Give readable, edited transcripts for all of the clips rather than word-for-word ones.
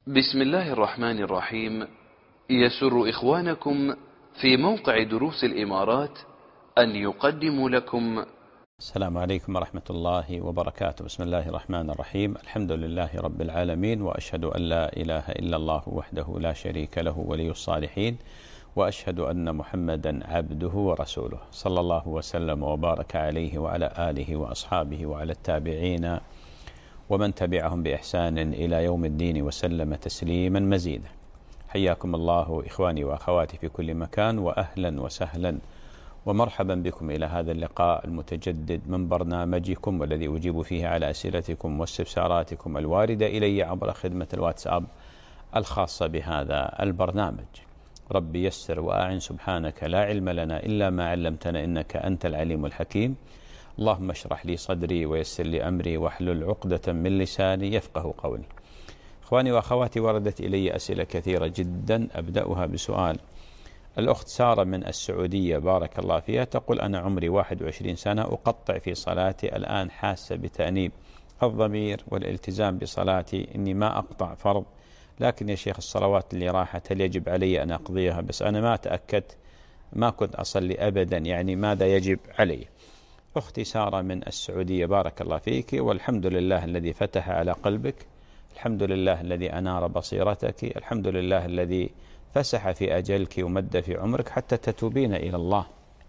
بسم الله الرحمن الرحيم. يسر إخوانكم في موقع دروس الإمارات أن يقدموا لكم. السلام عليكم ورحمة الله وبركاته. بسم الله الرحمن الرحيم. الحمد لله رب العالمين، وأشهد أن لا إله إلا الله وحده لا شريك له ولي الصالحين، وأشهد أن محمدا عبده ورسوله، صلى الله وسلم وبارك عليه وعلى آله وأصحابه وعلى التابعين ومن تبعهم بإحسان إلى يوم الدين وسلم تسليما مزيدا. حياكم الله إخواني وأخواتي في كل مكان، وأهلا وسهلا ومرحبا بكم إلى هذا اللقاء المتجدد من برنامجكم، والذي أجيب فيه على أسئلتكم واستفساراتكم الواردة إلي عبر خدمة الواتساب الخاصة بهذا البرنامج. ربي يسر وأعن، سبحانك لا علم لنا إلا ما علمتنا إنك أنت العليم الحكيم. اللهم اشرح لي صدري ويسر لي أمري واحلل عقدة من لساني يفقه قولي. إخواني وأخواتي، وردت إلي أسئلة كثيرة جدا، أبدأها بسؤال. الأخت سارة من السعودية بارك الله فيها تقول: أنا عمري 21 سنة، أقطع في صلاتي الآن، حاسة بتأنيب الضمير والالتزام بصلاتي، إني ما أقطع فرض، لكن يا شيخ الصلوات اللي راحت هل يجب علي أن أقضيها؟ بس أنا ما تأكدت، ما كنت أصلي أبدا، يعني ماذا يجب علي؟ أختي سارة من السعودية بارك الله فيك، والحمد لله الذي فتح على قلبك، الحمد لله الذي أنار بصيرتك، الحمد لله الذي فسح في أجلك ومد في عمرك حتى تتوبين إلى الله.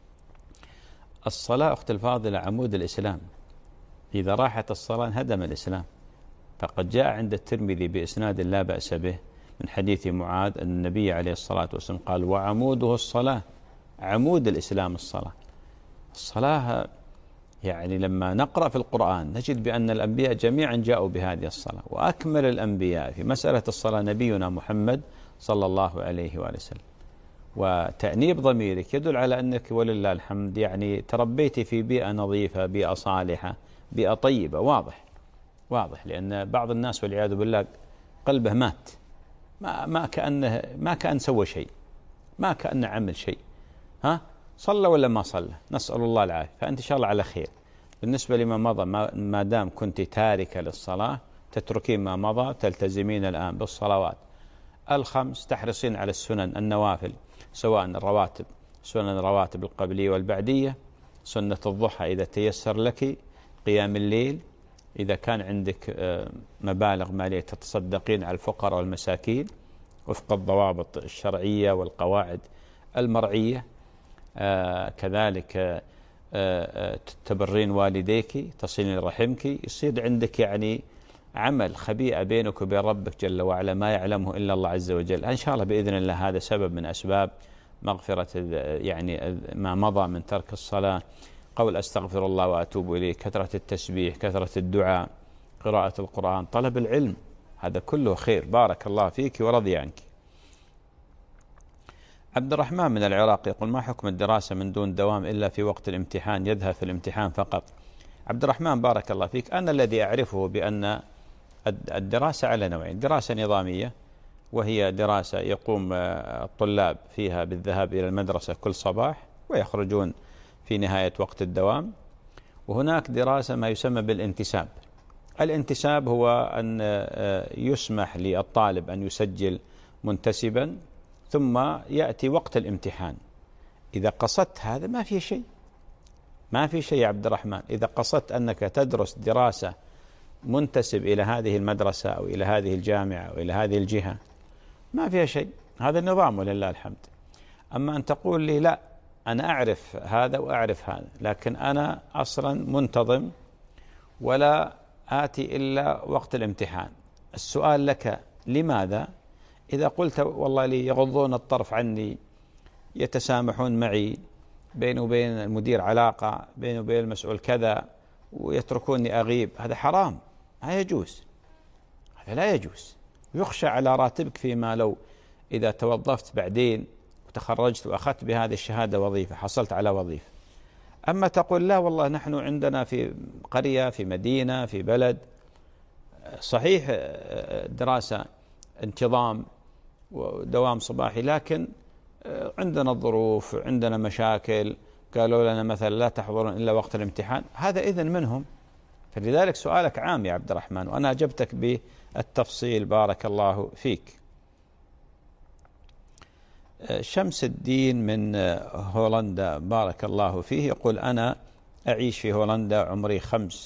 الصلاة أخت الفاضلة عمود الإسلام، إذا راحت الصلاة انهدم الإسلام. فقد جاء عند الترمذي بإسناد لا بأس به من حديث معاذ أن النبي عليه الصلاة والسلام قال: وعموده الصلاة. عمود الإسلام الصلاة. الصلاة يعني لما نقرأ في القرآن نجد بأن الأنبياء جميعا جاءوا بهذه الصلاة، وأكمل الأنبياء في مسألة الصلاة نبينا محمد صلى الله عليه وآله وسلم. وتأنيب ضميرك يدل على أنك ولله الحمد يعني تربيتي في بيئة نظيفة، بيئة صالحة، بيئة طيبة. واضح لأن بعض الناس والعياذ بالله قلبه مات، ما كأن سوى شيء، ما كأن عمل شيء. صلى ولا ما صلى؟ نسأل الله العافية. فأنت إن شاء الله على خير. بالنسبة لما مضى، ما دام كنت تاركة للصلاة تتركين ما مضى، تلتزمين الآن بالصلوات الخمس، تحرصين على السنن النوافل، سواء الرواتب، سنن الرواتب القبلية والبعدية، سنة الضحى إذا تيسر لك، قيام الليل، إذا كان عندك مبالغ مالية تتصدقين على الفقراء والمساكين وفق الضوابط الشرعية والقواعد المرعية. كذلك تبرين والديك، تصلين رحمك، يصير عندك يعني عمل خبيئة بينك وبين ربك جل وعلا ما يعلمه إلا الله عز وجل. إن شاء الله بإذن الله هذا سبب من أسباب مغفرة يعني ما مضى من ترك الصلاة. قول أستغفر الله وأتوب إليه، كثرة التسبيح، كثرة الدعاء، قراءة القرآن، طلب العلم، هذا كله خير. بارك الله فيك ورضي عنك. عبد الرحمن من العراق يقول: ما حكم الدراسة من دون دوام إلا في وقت الامتحان، يذهب في الامتحان فقط؟ عبد الرحمن بارك الله فيك، أنا الذي أعرفه بأن الدراسة على نوعين: دراسة نظامية، وهي دراسة يقوم الطلاب فيها بالذهاب إلى المدرسة كل صباح ويخرجون في نهاية وقت الدوام، وهناك دراسة ما يسمى بالانتساب. الانتساب هو أن يسمح للطالب أن يسجل منتسبا، ثم يأتي وقت الامتحان. إذا قصدت هذا ما في شيء، ما في شيء يا عبد الرحمن. إذا قصدت أنك تدرس دراسة منتسب إلى هذه المدرسة أو إلى هذه الجامعة أو إلى هذه الجهة ما فيها شيء، هذا النظام ولله الحمد. أما أن تقول لي لا أنا أعرف هذا وأعرف هذا، لكن أنا أصلا منتظم ولا آتي إلا وقت الامتحان، السؤال لك لماذا؟ إذا قلت والله لي يغضون الطرف عني، يتسامحون معي، بيني وبين المدير علاقة، بيني وبين المسؤول كذا، ويتركوني أغيب، هذا حرام، لا يجوز، هذا لا يجوز. يخشى على راتبك فيما لو إذا توظفت بعدين وتخرجت وأخذت بهذه الشهادة وظيفة، حصلت على وظيفة. أما تقول لا والله نحن عندنا في قرية، في مدينة، في بلد، صحيح دراسة انتظام ودوام صباحي، لكن عندنا الظروف، عندنا مشاكل، قالوا لنا مثلا لا تحضرون إلا وقت الامتحان، هذا إذن منهم، فلذلك سؤالك عام يا عبد الرحمن، وأنا أجبتك بالتفصيل بارك الله فيك. شمس الدين من هولندا بارك الله فيه يقول: أنا أعيش في هولندا، عمري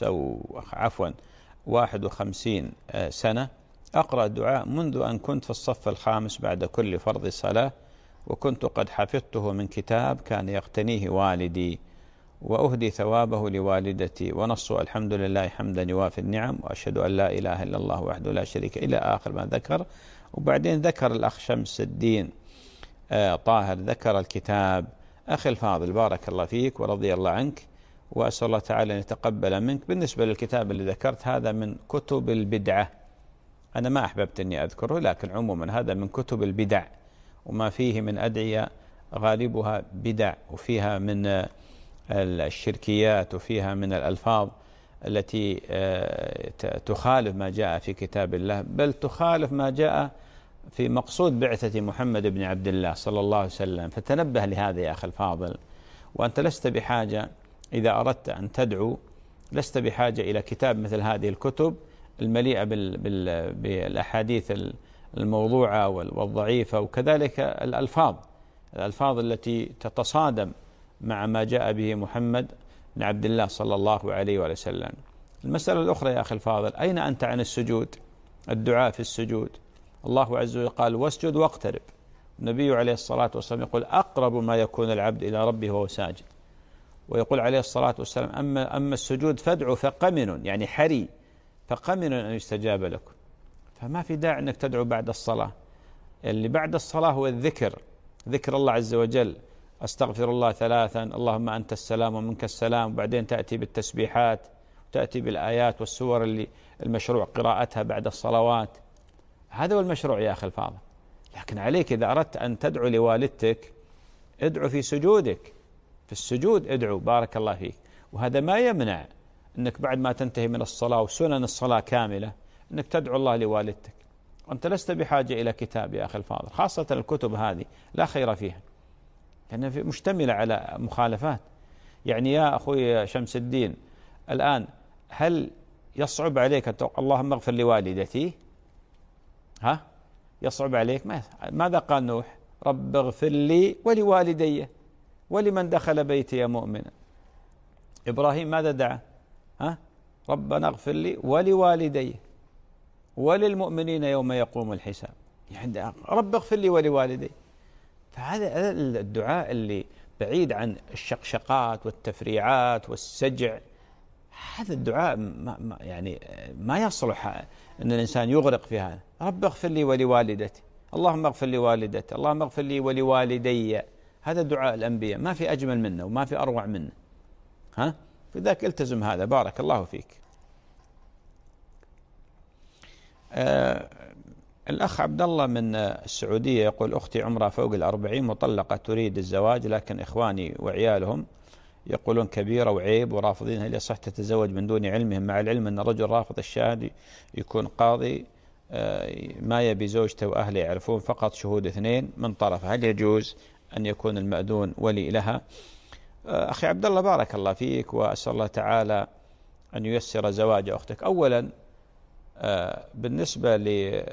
51 سنة، أقرأ الدعاء منذ أن كنت في الصف الخامس بعد كل فرض صلاة، وكنت قد حفظته من كتاب كان يقتنيه والدي، وأهدي ثوابه لوالدتي، ونصه: الحمد لله حمدا يوافي النعم، وأشهد أن لا إله إلا الله وحده لا شريك، إلى آخر ما ذكر. وبعدين ذكر الأخ شمس الدين طاهر ذكر الكتاب. أخي الفاضل بارك الله فيك ورضي الله عنك، وأسأل الله تعالى أن يتقبل منك. بالنسبة للكتاب اللي ذكرت هذا من كتب البدعة، أنا ما أحببت أني أذكره، لكن عموما هذا من كتب البدع، وما فيه من أدعية غالبها بدع، وفيها من الشركيات، وفيها من الألفاظ التي تخالف ما جاء في كتاب الله، بل تخالف ما جاء في مقصود بعثة محمد بن عبد الله صلى الله عليه وسلم. فتنبه لهذا يا أخي الفاضل. وأنت لست بحاجة، إذا أردت أن تدعو لست بحاجة إلى كتاب مثل هذه الكتب المليئة بالأحاديث الموضوعة والضعيفة، وكذلك الألفاظ التي تتصادم مع ما جاء به محمد بن عبد الله صلى الله عليه وسلم. المسألة الأخرى يا أخي الفاضل: أين أنت عن السجود؟ الدعاء في السجود، الله عز وجل قال: واسجد واقترب. النبي عليه الصلاة والسلام يقول: أقرب ما يكون العبد إلى ربه وهو ساجد. ويقول عليه الصلاة والسلام: أما السجود فادعوا فقمن، يعني حري، فقمن أن يستجاب لكم. فما في داعي أنك تدعو بعد الصلاة. اللي بعد الصلاة هو الذكر، ذكر الله عز وجل: أستغفر الله 3، اللهم أنت السلام ومنك السلام. وبعدين تأتي بالتسبيحات، تأتي بالآيات والسور اللي المشروع قراءتها بعد الصلوات. هذا هو المشروع يا أخي الفاضل. لكن عليك إذا أردت أن تدعو لوالدتك ادعو في سجودك، في السجود ادعو بارك الله فيك. وهذا ما يمنع أنك بعد ما تنتهي من الصلاة وسنن الصلاة كاملة أنك تدعو الله لوالدتك. أنت لست بحاجة إلى كتاب يا أخي الفاضل، خاصة الكتب هذه لا خير فيها، لأنها مشتملة على مخالفات. يعني يا أخوي شمس الدين، الآن هل يصعب عليك أن تقول اللهم اغفر لوالدتي؟ يصعب عليك؟ ماذا قال نوح؟ رب اغفر لي ولوالدي ولمن دخل بيتي مؤمنا. إبراهيم ماذا دعا؟ ربنا اغفر لي ولوالدي وللمؤمنين يوم يقوم الحساب. يعني رب اغفر لي ولوالدي. فهذا الدعاء اللي بعيد عن الشقشقات والتفريعات والسجع، هذا الدعاء ما يصلح أن الإنسان يغرق في هذا. رب اغفر لي ولوالدتي، اللهم اغفر لي والدتي، اللهم اغفر لي ولوالدي. هذا دعاء الأنبياء، ما في أجمل منه وما في أروع منه. فذاك التزم هذا بارك الله فيك. الأخ عبد الله من السعودية يقول: أختي عمرها فوق 40 مطلقة تريد الزواج، لكن إخواني وعيالهم يقولون كبيرة وعيب ورافضين. هل يصح تتزوج من دون علمهم، مع العلم أن الرجل رافض الشهادة يكون قاضي، ما يبي زوجته وأهله يعرفون، فقط شهود 2 من طرفه، هل يجوز أن يكون المأذون ولي لها؟ أخي عبد الله بارك الله فيك، وأسأل الله تعالى أن ييسر زواج أختك. أولا بالنسبة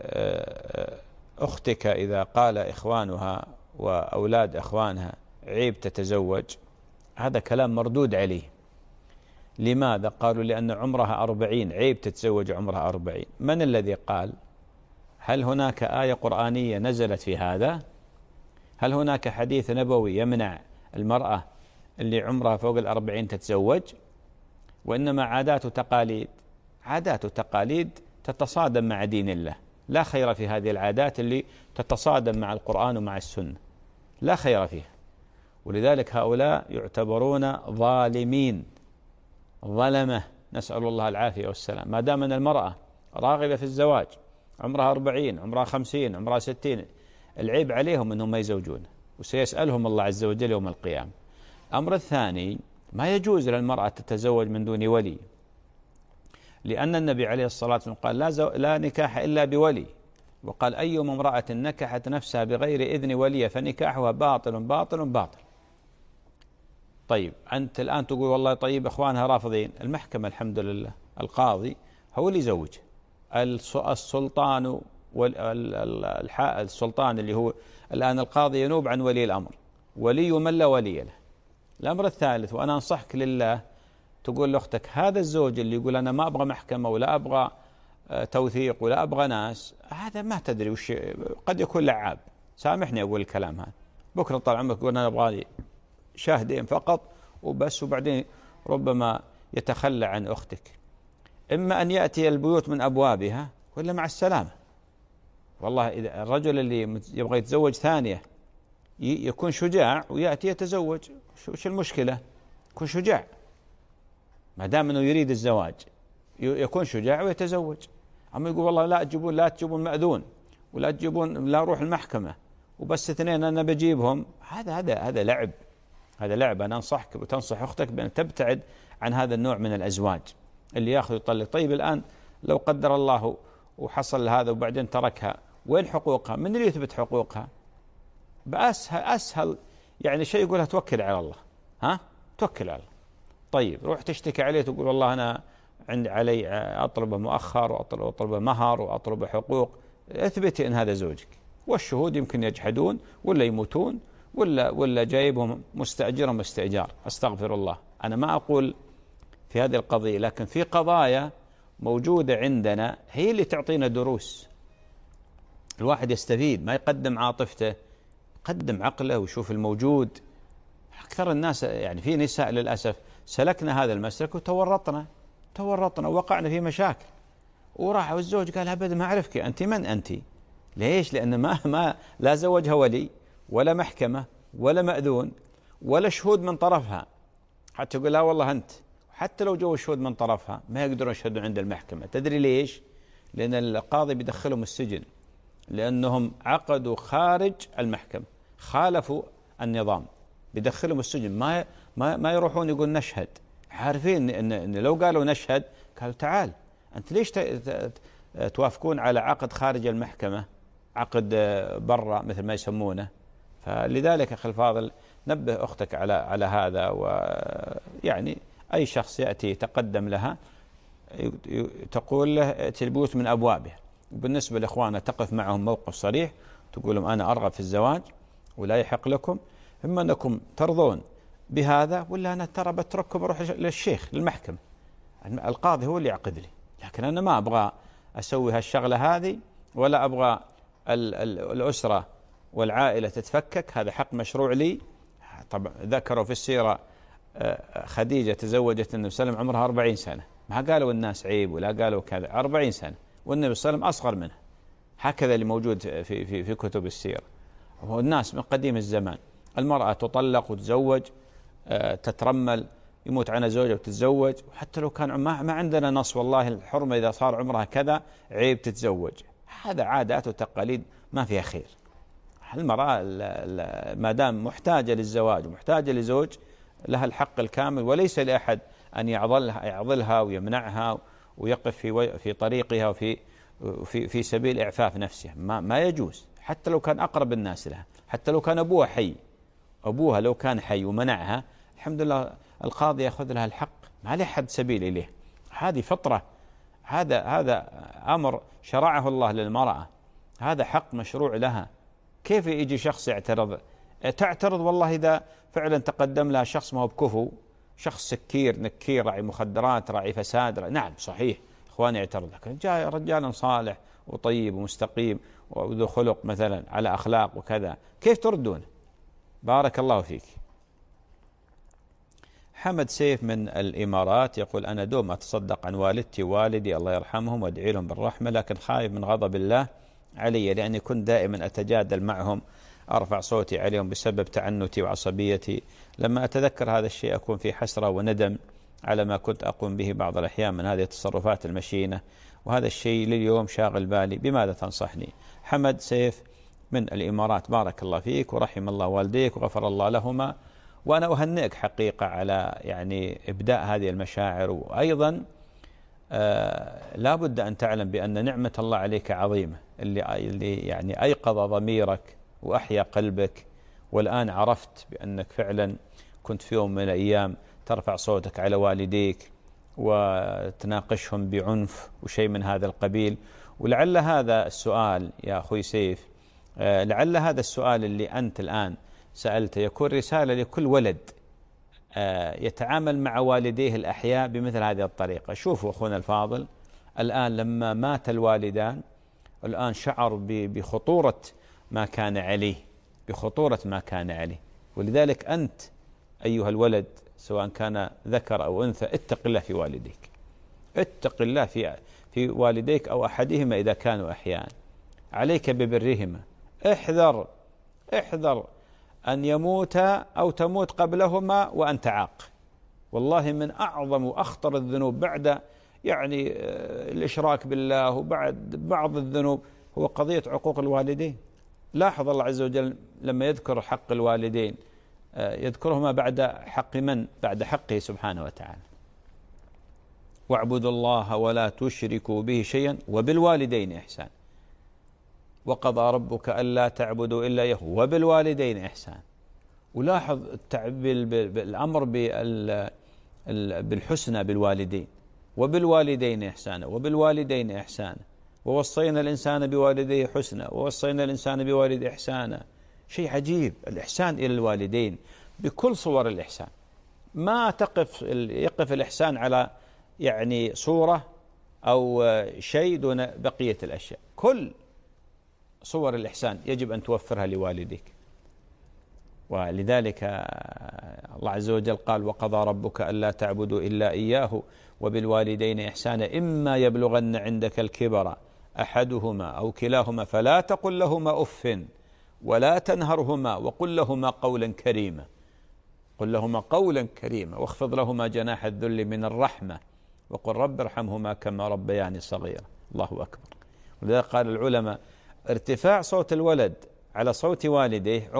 لأختك إذا قال إخوانها وأولاد إخوانها عيب تتزوج، هذا كلام مردود عليه. لماذا؟ قالوا لأن عمرها 40، عيب تتزوج عمرها 40. من الذي قال؟ هل هناك آية قرآنية نزلت في هذا؟ هل هناك حديث نبوي يمنع المرأة اللي عمرها فوق 40 تتزوج؟ وإنما عادات وتقاليد، عادات وتقاليد تتصادم مع دين الله. لا خير في هذه العادات اللي تتصادم مع القرآن ومع السنة، لا خير فيها. ولذلك هؤلاء يعتبرون ظالمين، ظلمة، نسأل الله العافية والسلام. ما دام أن المرأة راغبة في الزواج عمرها 40 عمرها 50 عمرها 60، العيب عليهم أنهم ما يزوجون، وسيسألهم الله عز وجل يوم القيامة. الأمر الثاني، ما يجوز للمرأة تتزوج من دون ولي، لأن النبي عليه الصلاة والسلام قال لا نكاح إلا بولي، وقال أيما امرأة نكحت نفسها بغير إذن ولي فنكاحها باطل باطل باطل. طيب أنت الآن تقول والله طيب إخوانها رافضين، المحكمة الحمد لله القاضي هو اللي يزوج. السلطان السلطان اللي هو الآن القاضي ينوب عن ولي الأمر، ولي من لا ولي له. الأمر الثالث، وأنا أنصحك لله، تقول لأختك هذا الزوج اللي يقول أنا ما أبغى محكمة ولا أبغى توثيق ولا أبغى ناس، هذا ما تدري وش، قد يكون لعاب، سامحني أقول الكلام هذا. بكرة طال عمرك يقول أنا أبغى لي شاهدين فقط وبس، وبعدين ربما يتخلى عن أختك. إما أن يأتي البيوت من أبوابها ولا مع السلامة. والله إذا الرجل اللي يبغى يتزوج ثانية يكون شجاع ويأتي يتزوج، وش المشكلة؟ يكون شجاع ما دام أنه يريد الزواج، يكون شجاع ويتزوج. أما يقول والله لا تجيبون مأذون ولا تجيبون، لا أروح المحكمة وبس اثنين أنا بجيبهم، هذا لعب، هذا لعب. أنا أنصحك وتنصح أختك بأن تبتعد عن هذا النوع من الأزواج اللي يأخذ يطلق. طيب الآن لو قدر الله وحصل هذا وبعدين تركها، وين حقوقها؟ من اللي يثبت حقوقها؟ بأسهل يعني شيء يقولها توكل على الله. توكل على الله. طيب روح تشتكي عليه تقول والله أنا عندي علي أطلب مؤخر وأطلب مهر وأطلب حقوق. اثبتي أن هذا زوجك، والشهود يمكن يجحدون ولا يموتون ولا جايبهم مستأجرا مستئجار. أستغفر الله. أنا ما أقول في هذه القضية، لكن في قضايا موجودة عندنا هي اللي تعطينا دروس. الواحد يستفيد، ما يقدم عاطفته، يقدم عقله ويشوف الموجود. أكثر الناس يعني في نساء للأسف سلكنا هذا المسلك وتورطنا ووقعنا في مشاكل، وراح والزوج قال أبدا ما أعرفك، أنت من أنت؟ ليش؟ لأن ما لا زوجها ولي ولا محكمة ولا مأذون ولا شهود من طرفها، حتى يقول لا والله أنت. حتى لو جو الشهود من طرفها ما يقدرون يشهدون عند المحكمة. تدري ليش؟ لأن القاضي بيدخلهم السجن، لأنهم عقدوا خارج المحكمة، خالفوا النظام، بيدخلهم السجن. ما يروحون يقول نشهد، عارفين إن لو قالوا نشهد قالوا تعال أنت ليش توافقون على عقد خارج المحكمة، عقد برا مثل ما يسمونه. فلذلك أخي الفاضل نبه أختك على هذا. ويعني أي شخص يأتي يتقدم لها تقول له ائتي البيوت من أبوابها. وبالنسبة لإخواننا تقف معهم موقف صريح، تقول لهم أنا أرغب في الزواج ولا يحق لكم، إما أنكم ترضون بهذا ولا أنا ترى بترككم أروح للشيخ للمحكمة، القاضي هو اللي يعقد لي، لكن أنا ما أبغى أسوي هالشغلة هذه، ولا أبغى الأسرة والعائلة تتفكك. هذا حق مشروع لي. طبعا ذكروا في السيرة خديجة تزوجت النبي صلى الله عليه وسلم عمرها 40 سنة، ما قالوا الناس عيب ولا قالوا كذا، 40 سنة، والنبي صلى الله عليه وسلم أصغر منها. هكذا اللي موجود في كتب السيرة. والناس من قديم الزمان المرأة تطلق وتزوج، تترمل، يموت عنها زوجها وتتزوج، وحتى لو كان ما عندنا نص والله الحرمة إذا صار عمرها كذا عيب تتزوج. هذا عادات وتقاليد ما فيها خير. المرأة ما دام محتاجة للزواج ومحتاجة لزوج لها الحق الكامل، وليس لأحد أن يعضلها ويمنعها ويقف في طريقها وفي سبيل إعفاف نفسها. ما يجوز، حتى لو كان أقرب الناس لها، حتى لو كان أبوها حي. أبوها لو كان حي ومنعها، الحمد لله القاضي يأخذ لها الحق، ما له حد سبيل إليه. هذه فطرة، هذا أمر شرعه الله للمرأة، هذا حق مشروع لها. كيف يجي شخص تعترض والله إذا فعلا تقدم لها شخص ما هو بكفو، شخص سكير نكير راعي مخدرات راعي فساد نعم صحيح إخواني يعترض، لكن جاء رجال صالح وطيب ومستقيم وذو خلق مثلا على أخلاق وكذا، كيف تردون؟ بارك الله فيك. حمد سيف من الإمارات يقول أنا دوم أتصدق عن والدتي ووالدي الله يرحمهم وأدعي لهم بالرحمة، لكن خايف من غضب الله علي لأني كنت دائما أتجادل معهم، أرفع صوتي عليهم بسبب تعنتي وعصبيتي. لما أتذكر هذا الشيء أكون في حسرة وندم على ما كنت أقوم به بعض الأحيان من هذه التصرفات المشينة، وهذا الشيء لليوم شاغل بالي. بماذا تنصحني؟ حمد سيف من الإمارات، بارك الله فيك ورحم الله والديك وغفر الله لهما. وأنا أهنئك حقيقة على يعني إبداء هذه المشاعر. وأيضا لا بد أن تعلم بأن نعمة الله عليك عظيمة، اللي يعني أيقظ ضميرك وأحيا قلبك، والآن عرفت بأنك فعلا كنت في يوم من الأيام ترفع صوتك على والديك وتناقشهم بعنف وشيء من هذا القبيل. ولعل هذا السؤال يا أخوي سيف، لعل هذا السؤال اللي أنت الآن سألته يكون رسالة لكل ولد يتعامل مع والديه الأحياء بمثل هذه الطريقة. شوفوا أخونا الفاضل، الآن لما مات الوالدان الآن شعر بخطورة ما كان عليه، بخطورة ما كان عليه. ولذلك أنت أيها الولد سواء كان ذكر أو أنثى اتق الله في والديك، اتق الله في والديك أو أحدهما إذا كانوا أحياء، عليك ببرهما. احذر أن يموت أو تموت قبلهما وأنت عاق. والله من أعظم وأخطر الذنوب بعد يعني الإشراك بالله وبعد بعض الذنوب هو قضية عقوق الوالدين. لاحظ الله عز وجل لما يذكر حق الوالدين يذكرهما بعد حق من؟ بعد حقه سبحانه وتعالى. واعبدوا الله ولا تشركوا به شيئا وبالوالدين إحسان، وقضى ربك ألا تعبدوا إلا إياه وبالوالدين إحسان. ولاحظ الأمر بالحسنى بالوالدين، وبالوالدين إحسانا وبالوالدين إحسانا، ووصينا الإنسان بوالديه حسنا ووصينا الإنسان بوالديه إحسانا. شيء عجيب الإحسان إلى الوالدين بكل صور الإحسان. ما يقف الإحسان على يعني صورة أو شيء دون بقية الأشياء. كل صور الإحسان يجب أن توفرها لوالديك. ولذلك الله عز وجل قال وقضى ربك ألا تعبدوا إلا إياه وبالوالدين إحسانا إما يبلغن عندك الكبر أحدهما أو كلاهما فلا تقل لهما أف ولا تنهرهما وقل لهما قولا كريما. قل لهما قولا كريما واخفض لهما جناح الذل من الرحمة وقل رب ارحمهما كما ربياني صغيرا. الله أكبر. ولذلك قال العلماء ارتفاع صوت الولد على صوت والديه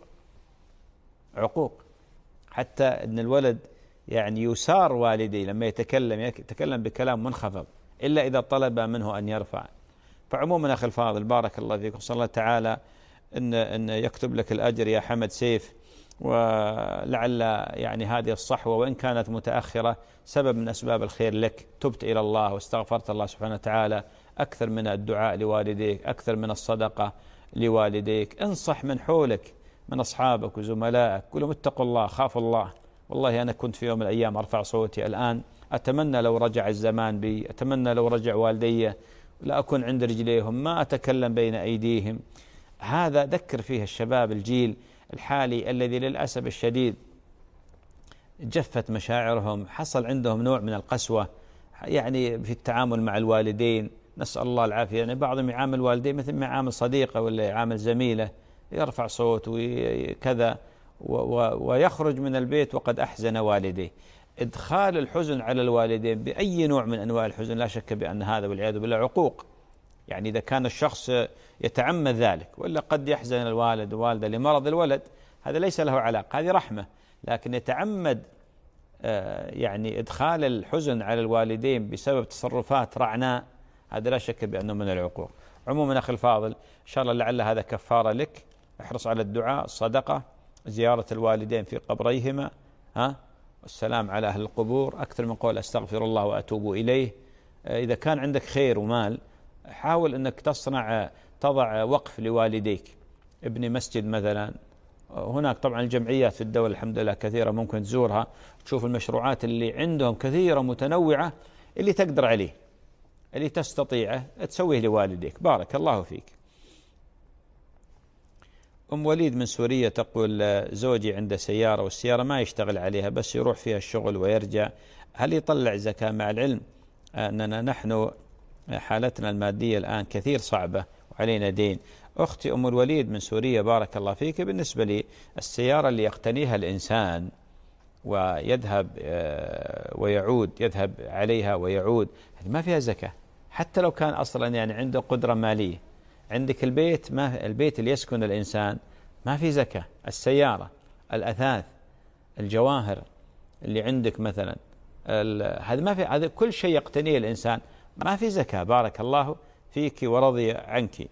عقوق، حتى أن الولد يعني يسار والديه لما يتكلم بكلام منخفض إلا إذا طلب منه أن يرفع. فعموما أخي الفاضل بارك الله فيكم، صلى الله تعالى أن يكتب لك الأجر يا حمد سيف، ولعل يعني هذه الصحوة وإن كانت متأخرة سبب من أسباب الخير لك. تبت إلى الله واستغفرت الله سبحانه وتعالى أكثر من الدعاء لوالديك، أكثر من الصدقة لوالديك. انصح من حولك من أصحابك وزملائك، قل لهم اتقوا الله خافوا الله. والله أنا كنت في يوم من الأيام أرفع صوتي، الآن أتمنى لو رجع الزمان بي، أتمنى لو رجع والدي لا أكون عند رجليهم، ما أتكلم بين أيديهم. هذا ذكر فيه الشباب الجيل الحالي الذي للأسف الشديد جفت مشاعرهم، حصل عندهم نوع من القسوة يعني في التعامل مع الوالدين، نسأل الله العافية. يعني بعضهم يعامل والديه مثل ما يعامل صديقه ولا يعامل زميله، يرفع صوت وكذا ويخرج من البيت وقد أحزن والديه. إدخال الحزن على الوالدين بأي نوع من أنواع الحزن لا شك بأن هذا والعياذ بالله عقوق. يعني إذا كان الشخص يتعمد ذلك، ولا قد يحزن الوالد والوالدة لمرض الولد، هذا ليس له علاقة، هذه رحمة. لكن يتعمد يعني إدخال الحزن على الوالدين بسبب تصرفات رعناء، هذا لا شك بأنه من العقوق. عموما أخي الفاضل إن شاء الله لعل هذا كفارة لك. احرص على الدعاء، الصدقة، زيارة الوالدين في قبريهما، والسلام على أهل القبور، أكثر من قول أستغفر الله وأتوب إليه. إذا كان عندك خير ومال حاول أنك تضع وقف لوالديك، ابني مسجد مثلا. هناك طبعا الجمعيات في الدولة الحمد لله كثيرة ممكن تزورها، تشوف المشروعات اللي عندهم كثيرة متنوعة، اللي تقدر عليه اللي تستطيعه تسويه لوالديك. بارك الله فيك. أم وليد من سوريا تقول زوجي عنده سيارة والسيارة ما يشتغل عليها بس يروح فيها الشغل ويرجع، هل يطلع زكاة؟ مع العلم أننا نحن حالتنا المادية الآن كثير صعبة وعلينا دين. أختي أم الوليد من سوريا بارك الله فيك، بالنسبة لي السيارة اللي يقتنيها الإنسان ويذهب ويعود، يذهب عليها ويعود، ما فيها زكاة حتى لو كان أصلا يعني عنده قدرة مالية. عندك البيت، ما البيت اللي يسكن الإنسان ما في زكاة. السيارة، الأثاث، الجواهر اللي عندك مثلا، هذا ما في، هذا كل شيء يقتنيه الإنسان ما في زكاة. بارك الله فيك ورضي عنك.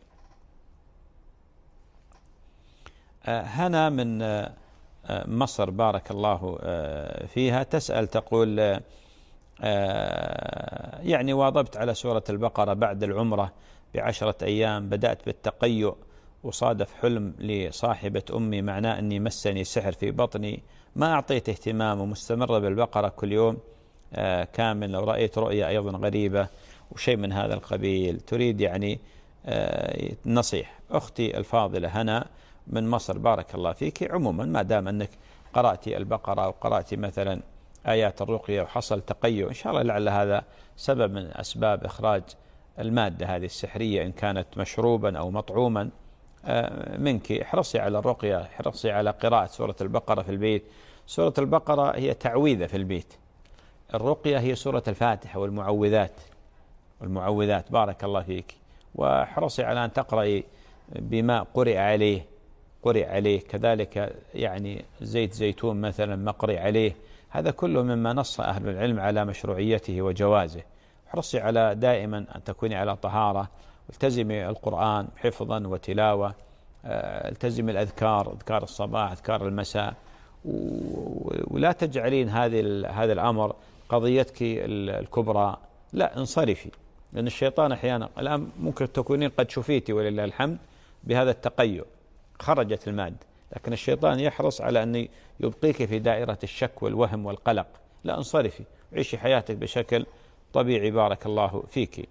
هنا من مصر بارك الله فيها تسأل تقول يعني واظبت على سورة البقرة بعد العمرة ب10 أيام، بدأت بالتقيؤ، وصادف حلم لصاحبة أمي معناه أني مسني سحر في بطني، ما أعطيت اهتمام ومستمرة بالبقرة كل يوم كامل. لو رأيت رؤية أيضا غريبة وشيء من هذا القبيل تريد يعني نصيح. أختي الفاضلة هنا من مصر، بارك الله فيك. عموما ما دام أنك قرأتي البقرة وقرأتي مثلا آيات الرقية وحصل تقيؤ، إن شاء الله لعل هذا سبب من أسباب إخراج المادة هذه السحرية إن كانت مشروبا أو مطعوما منك. احرصي على الرقية، احرصي على قراءة سورة البقرة في البيت. سورة البقرة هي تعويذة في البيت، الرقية هي سورة الفاتحة والمعوذات بارك الله فيك. واحرصي على أن تقرأي بما قرئ عليه كذلك، يعني زيت زيتون مثلا مقرئ عليه، هذا كله مما نص أهل العلم على مشروعيته وجوازه. احرصي على دائما أن تكوني على طهارة، التزمي القرآن حفظا وتلاوة، التزمي الأذكار، أذكار الصباح أذكار المساء، ولا تجعلين هذا الأمر قضيتك الكبرى، لا انصرفي. لأن الشيطان أحيانا الآن ممكن تكونين قد شفيتي ولله الحمد بهذا التقيؤ، خرجت المادة، لكن الشيطان يحرص على أن يبقيك في دائرة الشك والوهم والقلق. لا انصرفي، عيشي حياتك بشكل طبيعي بارك الله فيك.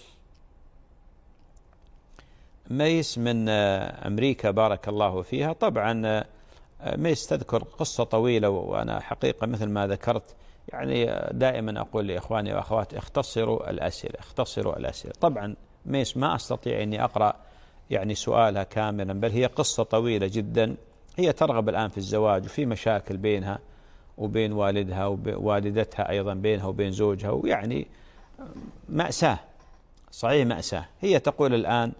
ميس من أمريكا بارك الله فيها. طبعا ميس تذكر قصة طويلة، وأنا حقيقة مثل ما ذكرت يعني دائما أقول لإخواني وأخواتي اختصروا الأسئلة. طبعا ميس ما أستطيع أني أقرأ يعني سؤالها كاملا، بل هي قصة طويلة جدا. هي ترغب الآن في الزواج، وفي مشاكل بينها وبين والدها ووالدتها أيضا، بينها وبين زوجها، ويعني مأساة، صحيح مأساة. هي تقول الآن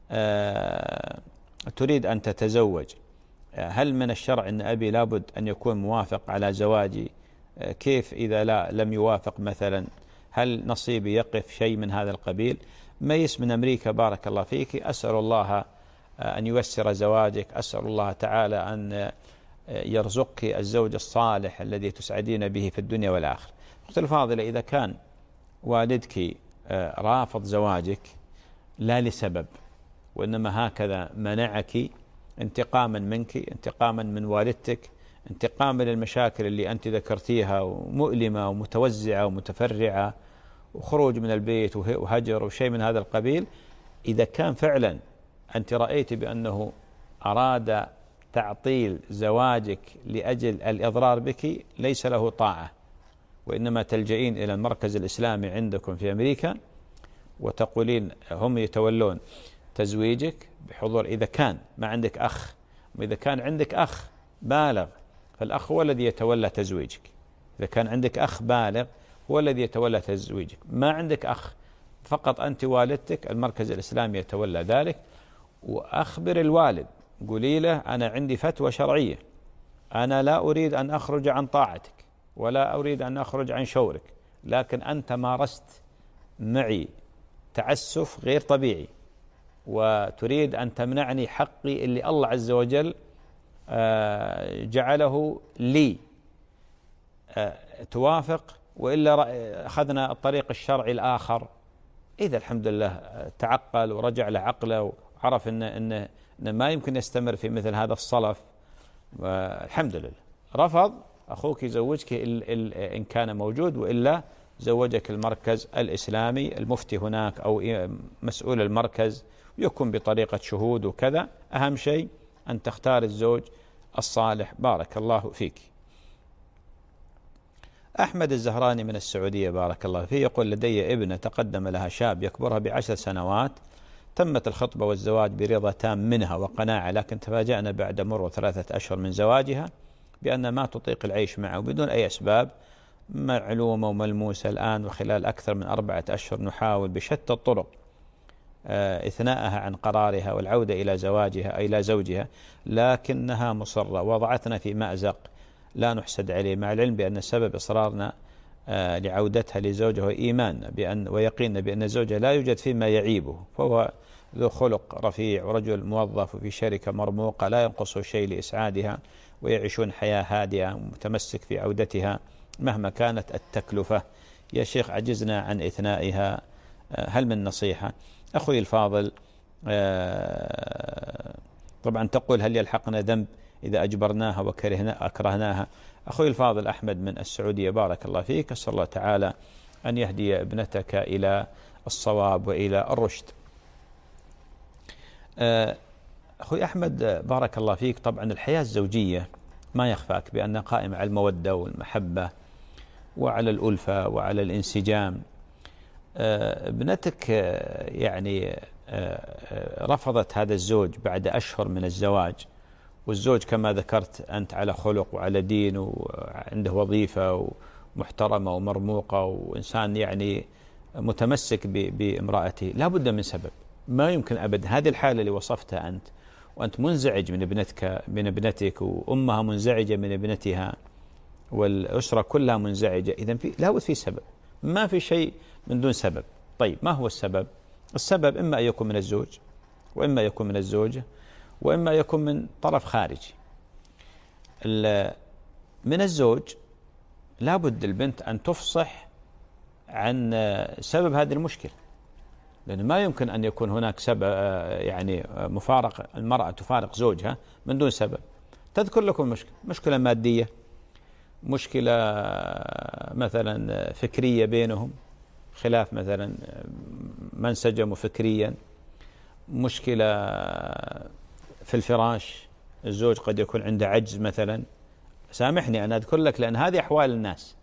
تريد أن تتزوج، هل من الشرع أن أبي لابد أن يكون موافق على زواجي؟ كيف إذا لم يوافق مثلا؟ هل نصيبي يقف؟ شيء من هذا القبيل. ميس من أمريكا بارك الله فيك، أسأل الله أن ييسر زواجك، أسأل الله تعالى أن يرزقك الزوج الصالح الذي تسعدين به في الدنيا والآخرة. أختي الفاضلة، إذا كان والدك رافض زواجك لا لسبب، وإنما هكذا منعك انتقاما منك، انتقاما من والدتك، انتقاما للمشاكل اللي أنت ذكرتيها ومؤلمة ومتوزعة ومتفرعة، وخروج من البيت وهجر وشيء من هذا القبيل، إذا كان فعلا أنت رأيت بأنه أراد تعطيل زواجك لأجل الإضرار بك، ليس له طاعة، وإنما تلجئين إلى المركز الإسلامي عندكم في أمريكا وتقولين هم يتولون تزويجك بحضور. إذا كان ما عندك أخ، وإذا كان عندك أخ بالغ فالأخ هو الذي يتولى تزويجك. إذا كان عندك أخ بالغ هو الذي يتولى تزويجك. ما عندك أخ، فقط أنت والدتك، المركز الإسلامي يتولى ذلك. وأخبر الوالد، قولي له أنا عندي فتوى شرعية، أنا لا أريد أن أخرج عن طاعتك ولا أريد أن أخرج عن شورك، لكن أنت مارست معي تعسف غير طبيعي وتريد أن تمنعني حقي اللي الله عز وجل جعله لي. توافق وإلا أخذنا الطريق الشرعي الآخر. إذا الحمد لله تعقل ورجع لعقله وعرف إن ما يمكن يستمر في مثل هذا الصلف، الحمد لله. رفض أخوك يزوجك إن كان موجود، وإلا زوجك المركز الإسلامي، المفتي هناك أو مسؤول المركز، ويكون بطريقة شهود وكذا. أهم شيء أن تختار الزوج الصالح بارك الله فيك. أحمد الزهراني من السعودية بارك الله فيه يقول لدي ابنة تقدم لها شاب يكبرها ب10 سنوات، تمت الخطبة والزواج برضا تام منها وقناعة، لكن تفاجأنا بعد مرور 3 أشهر من زواجها بأن ما تطيق العيش معه بدون أي أسباب معلومة وملموسة الآن، وخلال أكثر من 4 أشهر نحاول بشتى الطرق إثناءها عن قرارها والعودة إلى زواجها أي إلى زوجها، لكنها مصرة، وضعتنا في مأزق لا نحسد عليه، مع العلم بأن سبب إصرارنا لعودتها لزوجها إيماننا ويقيننا بأن زوجها لا يوجد فيما يعيبه، فهو ذو خلق رفيع ورجل موظف في شركة مرموقة لا ينقصه شيء لإسعادها، ويعيشون حياة هادئة ومتمسك في عودتها مهما كانت التكلفة. يا شيخ عجزنا عن إثنائها، هل من نصيحة؟ أخوي الفاضل، طبعا تقول هل يلحقنا ذنب إذا أجبرناها وأكرهناها؟ أخوي الفاضل أحمد من السعودية، بارك الله فيك، أسأل الله تعالى أن يهدي ابنتك إلى الصواب وإلى الرشد. أخوي أحمد بارك الله فيك، طبعا الحياة الزوجية ما يخفاك بأنها قائمة على المودة والمحبة وعلى الألفة وعلى الانسجام. ابنتك يعني رفضت هذا الزوج بعد أشهر من الزواج، والزوج كما ذكرت أنت على خلق وعلى دين وعنده وظيفة محترمة ومرموقة وإنسان يعني متمسك بامرأته، لا بد من سبب. ما يمكن أبدا هذه الحالة اللي وصفتها أنت، وأنت منزعج من ابنتك وأمها منزعجة من ابنتها والأسرة كلها منزعجة، إذن لا بد في سبب، ما في شيء من دون سبب. طيب ما هو السبب؟ السبب إما أن يكون من الزوج، وإما يكون من الزوجة، وإما يكون من طرف خارجي. من الزوج لا بد البنت أن تفصح عن سبب هذه المشكلة، لأن ما يمكن أن يكون هناك سبب يعني المرأة تفارق زوجها من دون سبب. تذكر لكم مشكلة مادية، مشكلة مثلا فكرية بينهم، خلاف مثلا ما انسجموا فكريا، مشكلة في الفراش، الزوج قد يكون عنده عجز مثلا. سامحني أنا أذكر لك لأن هذه أحوال الناس.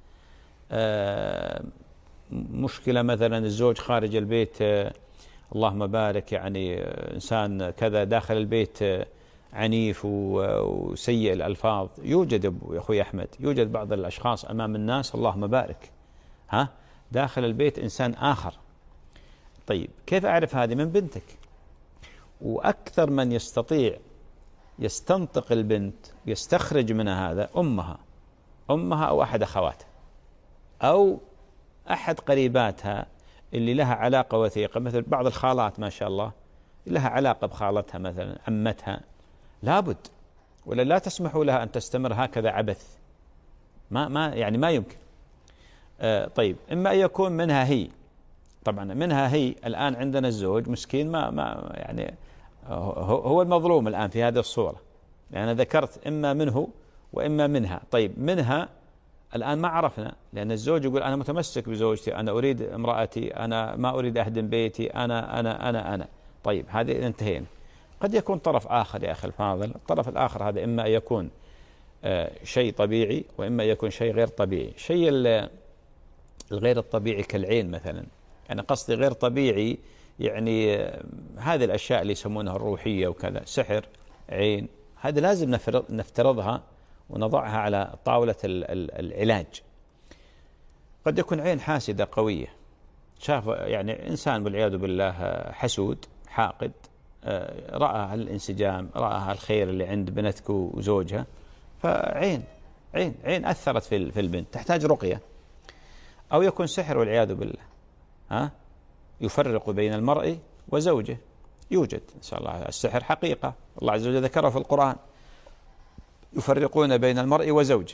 مشكلة مثلا الزوج خارج البيت اللهم بارك يعني إنسان كذا، داخل البيت عنيف وسيء الألفاظ. يوجد يا أخوي أحمد، يوجد بعض الأشخاص أمام الناس اللهم بارك، داخل البيت إنسان آخر. طيب كيف أعرف هذه؟ من بنتك. وأكثر من يستطيع يستنطق البنت يستخرج منها هذا أمها أو أحد أخواتها أو أحد قريباتها اللي لها علاقة وثيقة، مثل بعض الخالات ما شاء الله لها علاقة بخالتها مثلا عمتها، لابد، ولا لا تسمحوا لها أن تستمر هكذا عبث، ما يمكن. طيب إما أن يكون منها هي، طبعا منها هي. الآن عندنا الزوج مسكين ما يعني هو المظلوم الآن في هذه الصورة، يعني أنا ذكرت إما منه وإما منها. طيب منها الآن ما عرفنا، لأن الزوج يقول أنا متمسك بزوجتي، أنا أريد امرأتي، أنا ما أريد أهدم بيتي، أنا. طيب هذه انتهينا. قد يكون طرف آخر يا أخي الفاضل، الطرف الآخر هذا إما أن يكون شيء طبيعي وإما يكون شيء غير طبيعي. شيء الغير الطبيعي كالعين مثلا، يعني قصدي غير طبيعي يعني هذه الأشياء اللي يسمونها الروحية وكذا، سحر، عين، هذا لازم نفترضها ونضعها على طاولة العلاج. قد يكون عين حاسدة قوية، شاف يعني إنسان والعياذ بالله حسود حاقد، رأى الانسجام، رأى الخير اللي عند بنتك وزوجها، فعين عين أثرت في البنت، تحتاج رقية. أو يكون سحر والعياذ بالله، يفرق بين المرء وزوجه، يوجد إن شاء الله السحر حقيقة، الله عز وجل ذكره في القرآن، يفرقون بين المرء وزوجه.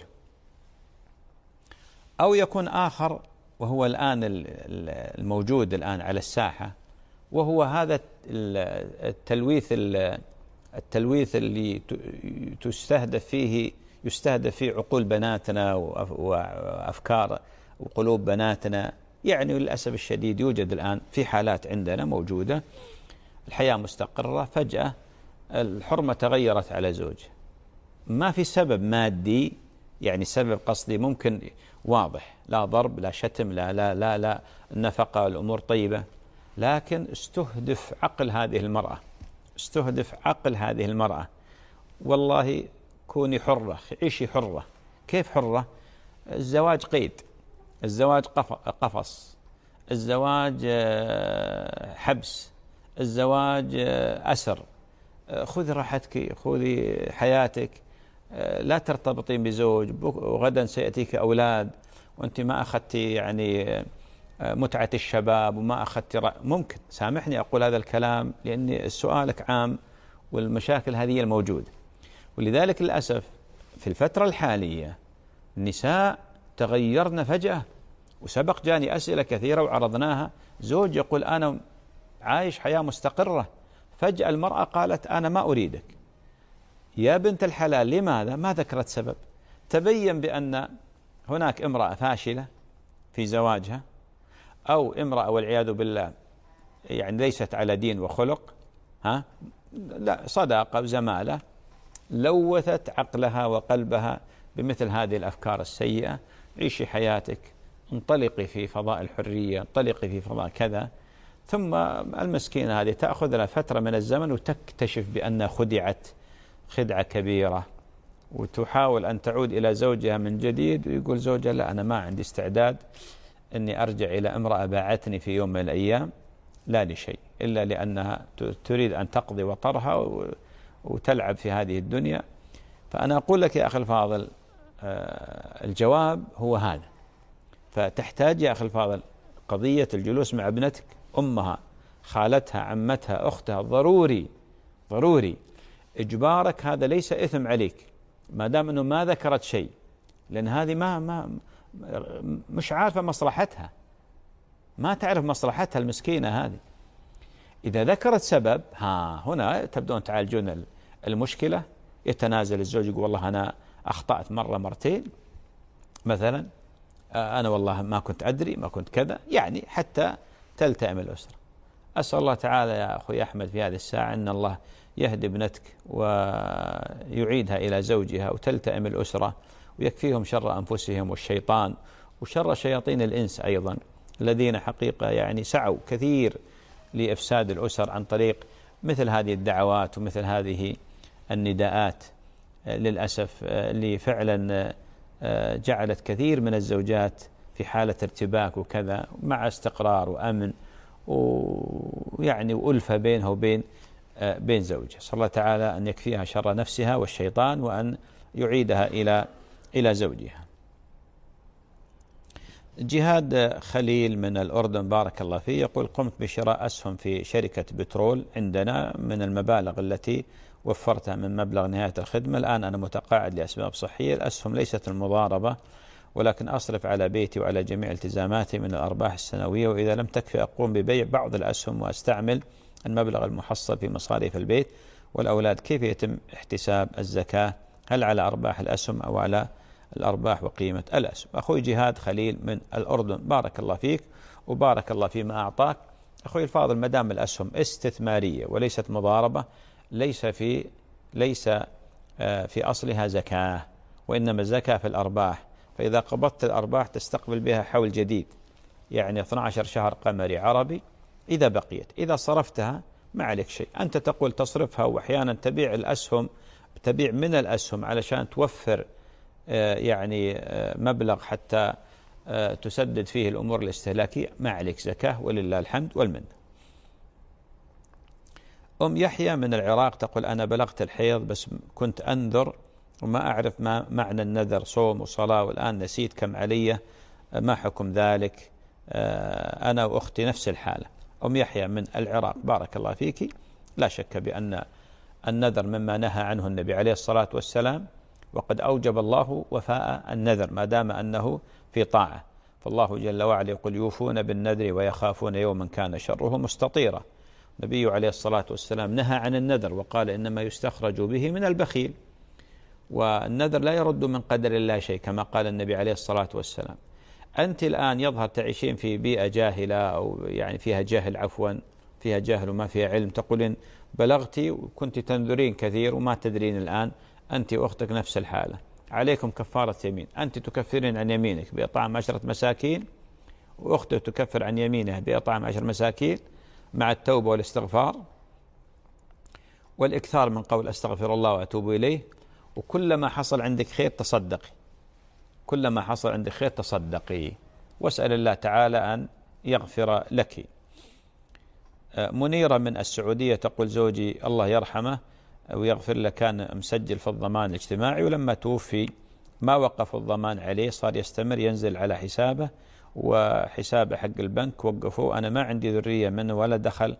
أو يكون آخر وهو الآن الموجود الآن على الساحة، وهو هذا التلويث اللي يستهدف فيه عقول بناتنا وأفكار وقلوب بناتنا. يعني للأسف الشديد يوجد الآن في حالات عندنا موجودة، الحياة مستقرة، فجأة الحرمة تغيرت على زوجها، ما في سبب مادي، يعني سبب قصدي ممكن واضح، لا ضرب لا شتم لا النفقة، الأمور طيبة، لكن استهدف عقل هذه المرأة. والله كوني حرة، عيشي حرة. كيف حرة؟ الزواج قيد، الزواج قفص، الزواج حبس، الزواج أسر. خذي راحتك، خذي حياتك، لا ترتبطين بزوج، وغدا سيأتيك أولاد وأنت ما أخذت يعني متعة الشباب وما أخذت ممكن. سامحني أقول هذا الكلام لأن سؤالك عام والمشاكل هذه الموجودة. ولذلك للأسف في الفترة الحالية النساء تغيرن فجأة، وسبق جاني أسئلة كثيرة وعرضناها. زوج يقول أنا عايش حياة مستقرة، فجأة المرأة قالت أنا ما أريدك. يا بنت الحلال لماذا؟ ما ذكرت سبب. تبين بأن هناك امرأة فاشلة في زواجها، أو امرأة والعياذ بالله يعني ليست على دين وخلق، لا صداقة وزمالة، لوثت عقلها وقلبها بمثل هذه الأفكار السيئة. عيشي حياتك، انطلقي في فضاء الحرية، انطلقي في فضاء كذا. ثم المسكينة هذه تأخذ لها فترة من الزمن وتكتشف بأنها خدعت خدعة كبيرة، وتحاول أن تعود إلى زوجها من جديد، ويقول زوجها لا أنا ما عندي استعداد أني أرجع إلى امرأة باعتني في يوم من الأيام، لا لشيء إلا لأنها تريد أن تقضي وطرها وتلعب في هذه الدنيا. فأنا أقول لك يا أخي الفاضل الجواب هو هذا. فتحتاج يا أخي الفاضل قضية الجلوس مع ابنتك، أمها، خالتها، عمتها، أختها، ضروري. إجبارك هذا ليس إثم عليك ما دام أنه ما ذكرت شيء، لأن هذه مش عارفة مصلحتها، ما تعرف مصلحتها المسكينة هذه. إذا ذكرت سبب هنا تبدون تعالجون المشكلة. يتنازل الزوج يقول والله أنا أخطأت مرة مرتين مثلا، أنا والله ما كنت أدري، ما كنت كذا، يعني حتى تلتئم الأسرة. أسأل الله تعالى يا أخوي أحمد في هذه الساعة أن الله يهدي ابنتك ويعيدها إلى زوجها وتلتئم الأسرة، ويكفيهم شر أنفسهم والشيطان وشر شياطين الإنس أيضا، الذين حقيقة يعني سعوا كثير لإفساد الأسر عن طريق مثل هذه الدعوات ومثل هذه النداءات للأسف، اللي فعلا جعلت كثير من الزوجات في حالة ارتباك وكذا، مع استقرار وأمن ويعني وألفة بينها وبين زوجها. صلى الله تعالى أن يكفيها شر نفسها والشيطان، وأن يعيدها إلى زوجها. جهاد خليل من الأردن بارك الله فيه يقول قمت بشراء أسهم في شركة بترول عندنا من المبالغ التي وفرتها من مبلغ نهاية الخدمة. الآن أنا متقاعد لأسباب صحية. الأسهم ليست المضاربة، ولكن أصرف على بيتي وعلى جميع التزاماتي من الأرباح السنوية، وإذا لم تكفي أقوم ببيع بعض الأسهم وأستعمل المبلغ المحصل في مصاريف البيت والأولاد. كيف يتم احتساب الزكاة؟ هل على أرباح الأسهم أو على الأرباح وقيمة الأسهم؟ أخوي جهاد خليل من الأردن بارك الله فيك وبارك الله فيما أعطاك. أخوي الفاضل مدام الأسهم استثمارية وليست مضاربة، ليس في أصلها زكاة، وإنما الزكاة في الأرباح. فإذا قبضت الأرباح تستقبل بها حول جديد، يعني 12 شهر قمري عربي إذا بقيت. إذا صرفتها ما عليك شيء، أنت تقول تصرفها، وأحيانا تبيع الأسهم، تبيع من الأسهم علشان توفر يعني مبلغ حتى تسدد فيه الأمور الاستهلاكية، ما عليك زكاة ولله الحمد والمنة. أم يحيى من العراق تقول أنا بلغت الحيض بس كنت أنذر وما أعرف ما معنى النذر، صوم وصلاة، والآن نسيت كم علي، ما حكم ذلك؟ أنا وأختي نفس الحالة. أم يحيى من العراق بارك الله فيك، لا شك بأن النذر مما نهى عنه النبي عليه الصلاة والسلام، وقد أوجب الله وفاء النذر ما دام أنه في طاعة. فالله جل وعلا يقول يوفون بالنذر ويخافون يوما كان شره مستطيرا. النبي عليه الصلاة والسلام نهى عن النذر وقال إنما يستخرج به من البخيل، والنذر لا يرد من قدر الله شيء كما قال النبي عليه الصلاة والسلام. أنت الآن يظهر تعيشين في بيئة جاهلة، أو يعني فيها جهل، عفوا فيها جهل وما فيها علم، تقولين بلغتي وكنت تنذرين كثير وما تدرين الآن. أنت وأختك نفس الحالة، عليكم كفارة يمين. أنت تكفرين عن يمينك بإطعام 10 مساكين، وأختك تكفر عن يمينها بإطعام 10 مساكين، مع التوبة والاستغفار والإكثار من قول أستغفر الله وأتوب إليه. وكلما حصل عندك خير تصدقي، كلما حصل عندك خير تصدقي، واسأل الله تعالى أن يغفر لك. منيرة من السعودية تقول زوجي الله يرحمه ويغفر له كان مسجل في الضمان الاجتماعي، ولما توفي ما وقف الضمان عليه، صار يستمر ينزل على حسابه، وحسابه حق البنك وقفوه. أنا ما عندي ذرية منه ولا دخل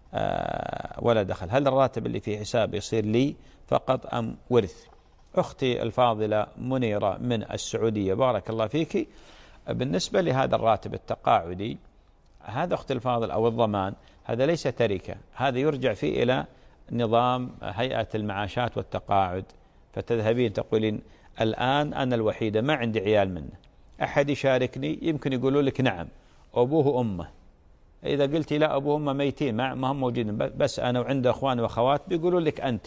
هل الراتب اللي في حسابه يصير لي فقط أم ورث؟ أختي الفاضلة منيرة من السعودية بارك الله فيك، بالنسبة لهذا الراتب التقاعدي، هذا أخت الفاضل أو الضمان، هذا ليس تركة، هذا يرجع فيه إلى نظام هيئة المعاشات والتقاعد. فتذهبين تقولين الآن أنا الوحيدة ما عندي عيال منه، أحد يشاركني؟ يمكن يقولوا لك نعم أبوه وأمه. إذا قلتي لا أبوه وأمه ميتين ما هم موجودين بس أنا وعنده أخوان وأخوات، بيقولوا لك أنت.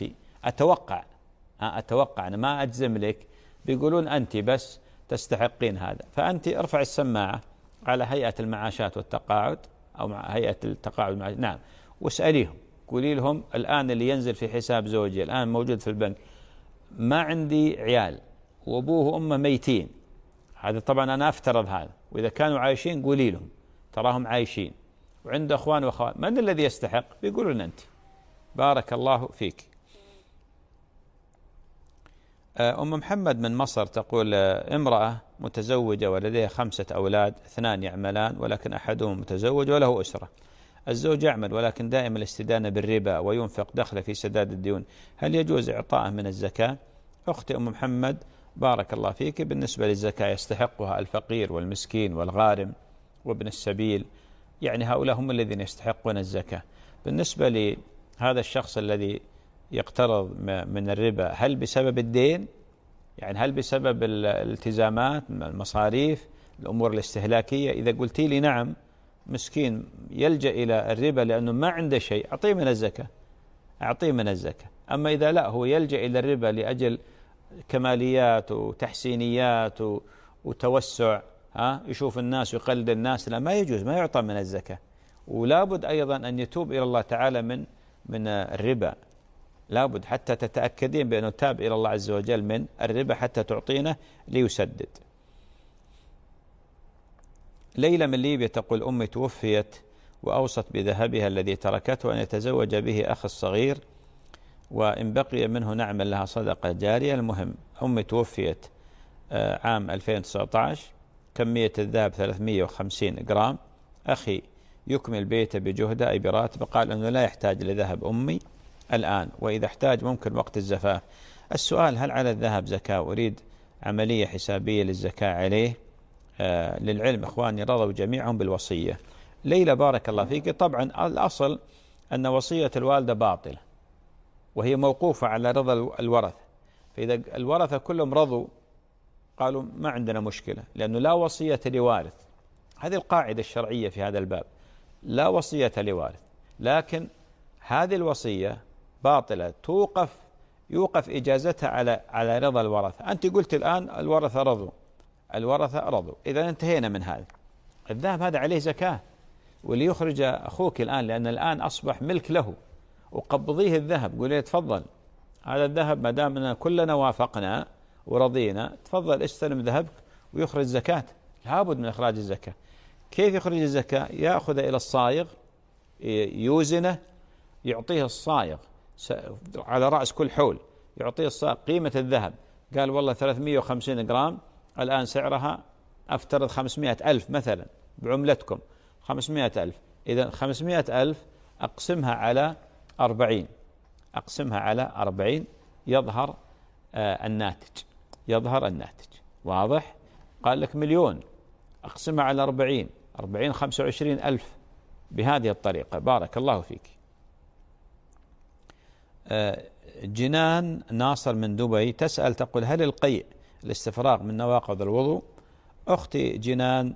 أتوقع أنا ما أجزم لك، بيقولون أنت بس تستحقين هذا. فأنت ارفع السماعة على هيئة المعاشات والتقاعد أو مع هيئة التقاعد نعم، واسأليهم، قولي لهم الآن اللي ينزل في حساب زوجي الآن موجود في البنك ما عندي عيال وأبوه وأمه ميتين. هذا طبعا أنا أفترض هذا، وإذا كانوا عايشين قولي لهم تراهم عايشين وعنده أخوان وأخوات، من الذي يستحق؟ بيقولون أنت. بارك الله فيك. أم محمد من مصر تقول امرأة متزوجة ولديها 5 أولاد، 2 يعملان ولكن أحدهم متزوج وله أسرة. الزوج يعمل ولكن دائما الاستدانة بالربا وينفق دخله في سداد الديون، هل يجوز إعطائه من الزكاة؟ أختي أم محمد بارك الله فيك، بالنسبة للزكاة يستحقها الفقير والمسكين والغارم وابن السبيل، يعني هؤلاء هم الذين يستحقون الزكاة. بالنسبة لهذا الشخص الذي يقترض من الربا، هل بسبب الدين؟ يعني هل بسبب الالتزامات، المصاريف، الأمور الاستهلاكية؟ إذا قلتي لي نعم مسكين يلجأ إلى الربا لأنه ما عنده شيء، أعطيه من الزكاة، أعطيه من الزكاة. أما إذا لا هو يلجأ إلى الربا لأجل كماليات وتحسينيات وتوسع، يشوف الناس ويقلد الناس، لا ما يجوز، ما يعطى من الزكاة. ولا بد أيضا أن يتوب إلى الله تعالى من الربا، لا بد حتى تتأكدين بأنه تاب إلى الله عز وجل من الربا حتى تعطينه ليسدد. ليلى من ليبيا تقول أمي توفيت وأوصت بذهبها الذي تركته أن يتزوج به أخ الصغير، وإن بقي منه نعمل لها صدقة جارية. المهم أمي توفيت عام 2019، كمية الذهب 350 جرام، أخي يكمل بيته بجهده أي براتبه، قال أنه لا يحتاج لذهب أمي الآن، وإذا احتاج ممكن وقت الزفاف. السؤال هل على الذهب زكاة؟ أريد عملية حسابية للزكاة عليه. للعلم إخواني رضوا جميعهم بالوصية. ليلى بارك الله فيك، طبعا الأصل أن وصية الوالدة باطلة وهي موقوفة على رضا الورثة، فإذا الورثة كلهم رضوا قالوا ما عندنا مشكلة، لأنه لا وصية لوارث. هذه القاعدة الشرعية في هذا الباب، لا وصية لوارث. لكن هذه الوصية باطلة، يوقف إجازتها على رضا الورثة. أنت قلت الآن الورثة رضوا، إذا انتهينا من هذا. الذهب هذا عليه زكاة، واللي يخرج أخوك الآن لأن الآن أصبح ملك له، وقبضيه الذهب، قولي تفضل هذا الذهب ما دامنا كلنا وافقنا ورضينا، تفضل استلم ذهبك، ويخرج زكاة. لابد من إخراج الزكاة. كيف يخرج الزكاة؟ يأخذ إلى الصايغ يوزنه، يعطيه الصايغ على رأس كل حول، يعطيه الصايغ قيمة الذهب. قال والله 350 جرام الآن سعرها أفترض 500,000 مثلا بعملتكم 500,000، إذا 500,000 أقسمها على 40، يظهر الناتج، واضح؟ قال لك 1,000,000 أقسمها على 40 25,000 بهذه الطريقة. بارك الله فيك. جنان ناصر من دبي تسأل تقول هل القيء الاستفراغ من نواقض الوضوء؟ أختي جنان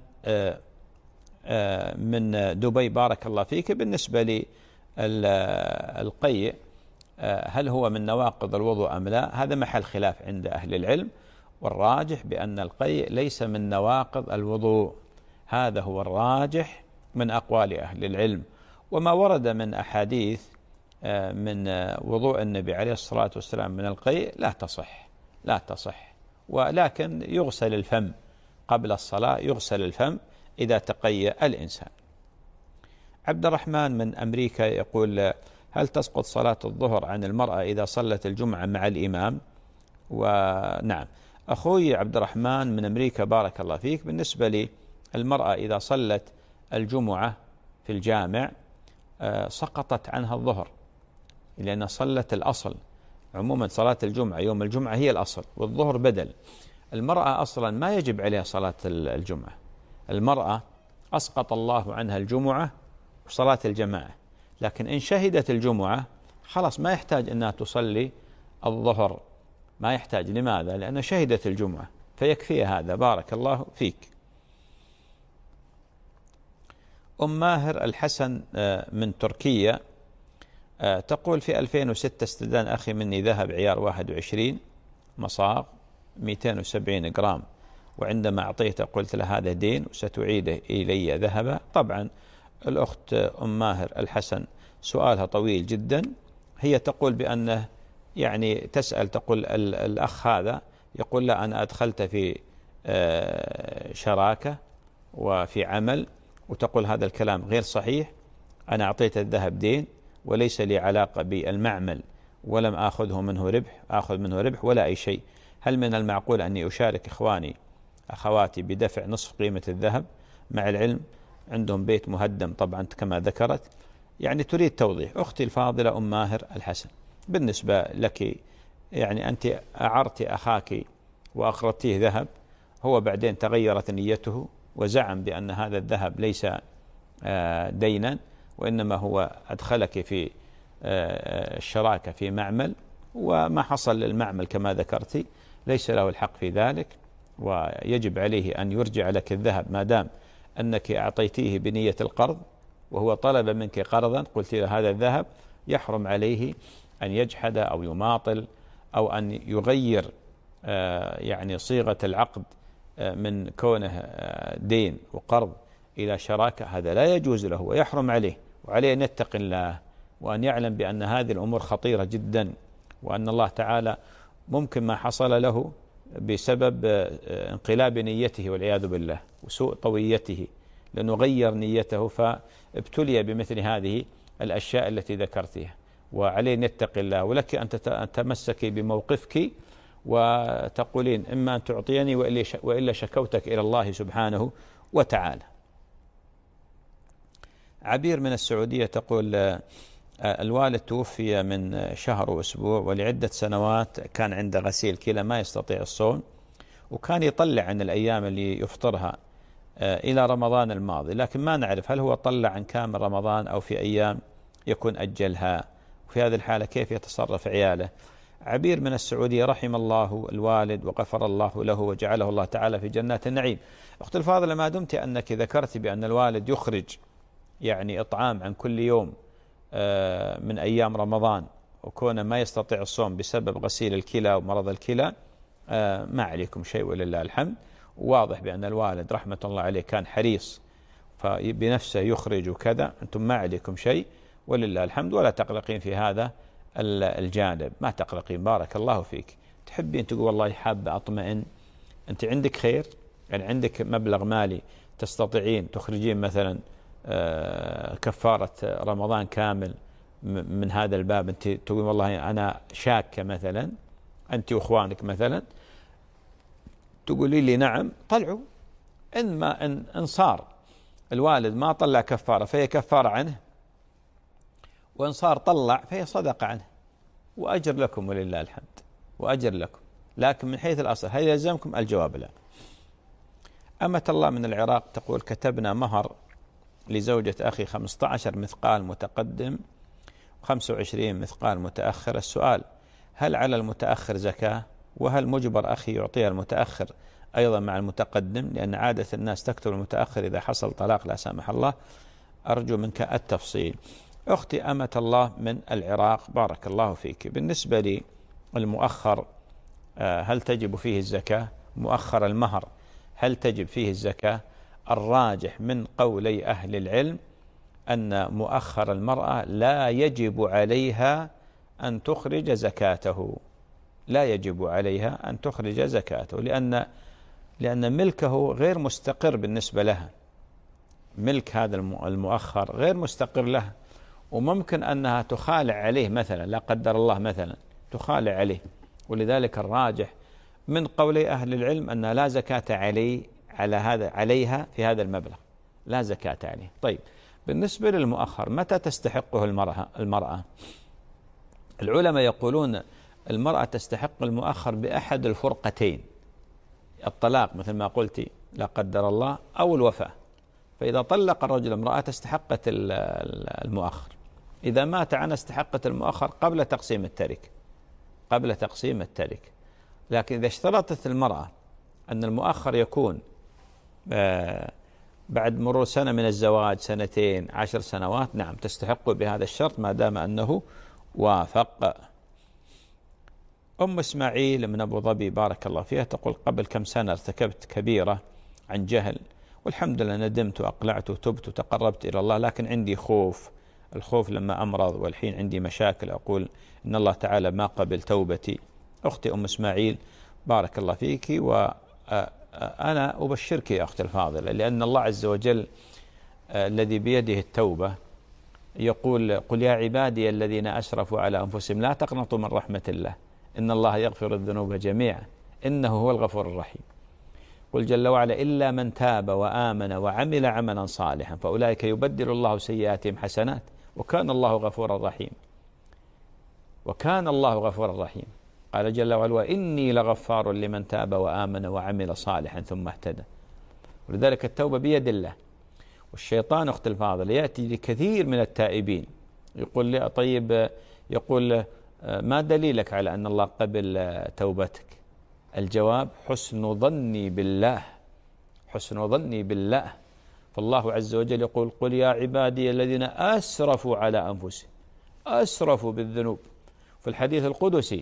من دبي بارك الله فيك، بالنسبة للقيء هل هو من نواقض الوضوء أم لا، هذا محل خلاف عند أهل العلم، والراجح بأن القيء ليس من نواقض الوضوء، هذا هو الراجح من أقوال أهل العلم. وما ورد من أحاديث من وضوء النبي عليه الصلاة والسلام من القيء لا تصح، ولكن يغسل الفم قبل الصلاة، يغسل الفم إذا تقيأ الإنسان. عبد الرحمن من أمريكا يقول هل تسقط صلاة الظهر عن المرأة إذا صلت الجمعة مع الإمام؟ ونعم أخوي عبد الرحمن من أمريكا بارك الله فيك، بالنسبة للمرأة إذا صلت الجمعة في الجامع سقطت عنها الظهر، لأن صلت الأصل. عموما صلاة الجمعة يوم الجمعة هي الأصل، والظهر بدل. المرأة أصلا ما يجب عليها صلاة الجمعة، المرأة أسقط الله عنها الجمعة وصلاة الجماعة، لكن إن شهدت الجمعة خلاص ما يحتاج أنها تصلي الظهر، ما يحتاج. لماذا؟ لأن شهدت الجمعة فيكفيها هذا. بارك الله فيك. أم ماهر الحسن من تركيا تقول: في 2006 استدان أخي مني ذهب عيار 21 مصاغ 270 جرام، وعندما أعطيته قلت له هذا دين وستعيده إلي ذهبا. طبعا الأخت أم ماهر الحسن سؤالها طويل جدا. هي تقول بأنه يعني تسأل، تقول الأخ هذا يقول لا أنا أدخلت في شراكة وفي عمل، وتقول هذا الكلام غير صحيح، أنا أعطيت الذهب دين وليس لي علاقة بالمعمل ولم آخذ منه ربح ولا أي شيء. هل من المعقول أني أشارك أخواتي بدفع نصف قيمة الذهب، مع العلم عندهم بيت مهدم طبعا كما ذكرت؟ يعني تريد توضيح. أختي الفاضلة أم ماهر الحسن، بالنسبة لك يعني أنت أعرت أخاك وأقرضتيه ذهب، هو بعدين تغيرت نيته وزعم بأن هذا الذهب ليس دينا، وإنما هو أدخلك في الشراكة في معمل، وما حصل للمعمل كما ذكرتي ليس له الحق في ذلك، ويجب عليه أن يرجع لك الذهب ما دام أنك أعطيتيه بنية القرض وهو طلب منك قرضا، قلت له هذا الذهب. يحرم عليه أن يجحد أو يماطل أو أن يغير يعني صيغة العقد من كونه دين وقرض إلى شراكة، هذا لا يجوز له ويحرم عليه. وعليه أن يتقي الله وأن يعلم بأن هذه الأمور خطيرة جدا، وأن الله تعالى ممكن ما حصل له بسبب انقلاب نيته والعياذ بالله وسوء طويته، لأنه غير نيته فابتلي بمثل هذه الأشياء التي ذكرتها. وعليه أن يتقي الله، ولك أن تتمسكي بموقفك وتقولين إما أن تعطيني وإلا شكوتك إلى الله سبحانه وتعالى. عبير من السعودية تقول: الوالد توفي من شهر وأسبوع، ولعدة سنوات كان عنده غسيل كلى ما يستطيع الصوم، وكان يطلع عن الأيام اللي يفطرها إلى رمضان الماضي، لكن ما نعرف هل هو طلع عن كامل رمضان أو في أيام يكون أجلها، وفي هذه الحالة كيف يتصرف عياله؟ عبير من السعودية: رحم الله الوالد وغفر الله له وجعله الله تعالى في جنات النعيم. أخت الفاضلة، ما دمت أنك ذكرت بأن الوالد يخرج يعني إطعام عن كل يوم من أيام رمضان، وكونه ما يستطيع الصوم بسبب غسيل الكلى ومرض الكلى، ما عليكم شيء ولله الحمد. واضح بأن الوالد رحمة الله عليه كان حريص فبنفسه يخرج وكذا، أنتم ما عليكم شيء ولله الحمد، ولا تقلقين في هذا الجانب، ما تقلقين. بارك الله فيك. تحبين تقول والله حابة أطمئن، أنت عندك خير، يعني عندك مبلغ مالي تستطيعين تخرجين مثلا كفارة رمضان كامل من هذا الباب، أنت تقول والله أنا شاكة مثلا، أنت وإخوانك مثلا، تقولي لي نعم طلعوا. إن صار الوالد ما طلع كفارة فهي كفارة عنه، وإن صار طلع فهي صدقة عنه، وأجر لكم ولله الحمد، وأجر لكم. لكن من حيث الأصل هل يلزمكم؟ الجواب لا. أمة الله من العراق تقول: كتبنا مهر لزوجة أخي 15 مثقال متقدم 25 مثقال متأخر. السؤال: هل على المتأخر زكاة؟ وهل مجبر أخي يعطيها المتأخر أيضا مع المتقدم؟ لأن عادة الناس تكتب المتأخر إذا حصل طلاق لا سامح الله. أرجو منك التفصيل. أختي أمة الله من العراق، بارك الله فيك، بالنسبة لي المؤخر هل تجب فيه الزكاة؟ مؤخر المهر هل تجب فيه الزكاة؟ الراجح من قولي أهل العلم أن مؤخر المرأة لا يجب عليها أن تخرج زكاته، لا يجب عليها أن تخرج زكاته، لأن ملكه غير مستقر بالنسبة لها. ملك هذا المؤخر غير مستقر لها، وممكن أنها تخالع عليه مثلا، لا قدر الله مثلا تخالع عليه. ولذلك الراجح من قولي أهل العلم أن لا زكاة عليها في هذا المبلغ، لا زكاة عليه. طيب، بالنسبة للمؤخر متى تستحقه المرأة؟ العلماء يقولون المرأة تستحق المؤخر بأحد الفرقتين: الطلاق مثل ما قلت لا قدر الله، أو الوفاة. فإذا طلق الرجل امرأته استحقت المؤخر، إذا مات عنها استحقت المؤخر قبل تقسيم التركة، قبل تقسيم التركة. لكن إذا اشترطت المرأة أن المؤخر يكون بعد مرور سنة من الزواج، 2 10 سنوات، نعم تستحق بهذا الشرط ما دام أنه وافق. أم إسماعيل من أبو ظبي بارك الله فيها تقول: قبل كم سنة ارتكبت كبيرة عن جهل، والحمد لله ندمت وأقلعت وتبت وتقربت إلى الله، لكن عندي خوف، الخوف لما أمرض والحين عندي مشاكل، أقول إن الله تعالى ما قبل توبتي. أختي أم إسماعيل بارك الله فيك، وأنا أبشرك يا أختي الفاضلة، لأن الله عز وجل الذي بيده التوبة يقول: قل يا عبادي الذين أسرفوا على أنفسهم لا تقنطوا من رحمة الله إن الله يغفر الذنوب جميعا إنه هو الغفور الرحيم. قل جل وعلا: إلا من تاب وآمن وعمل عملا صالحا فأولئك يبدل الله سيئاتهم حسنات وكان الله غفورا رحيما. وكان الله غفورا رحيما. قال جل وعلا: وإني لغفار لمن تاب وآمن وعمل صالحا ثم اهتدى. ولذلك التوبة بيد الله. والشيطان أخت الفاضل يأتي لكثير من التائبين يقول لي: طيب، يقول ما دليلك على أن الله قبل توبتك؟ الجواب: حسن ظني بالله، حسن ظني بالله. فالله عز وجل يقول: قل يا عبادي الذين أسرفوا على أنفسهم، أسرفوا بالذنوب. في الحديث القدسي: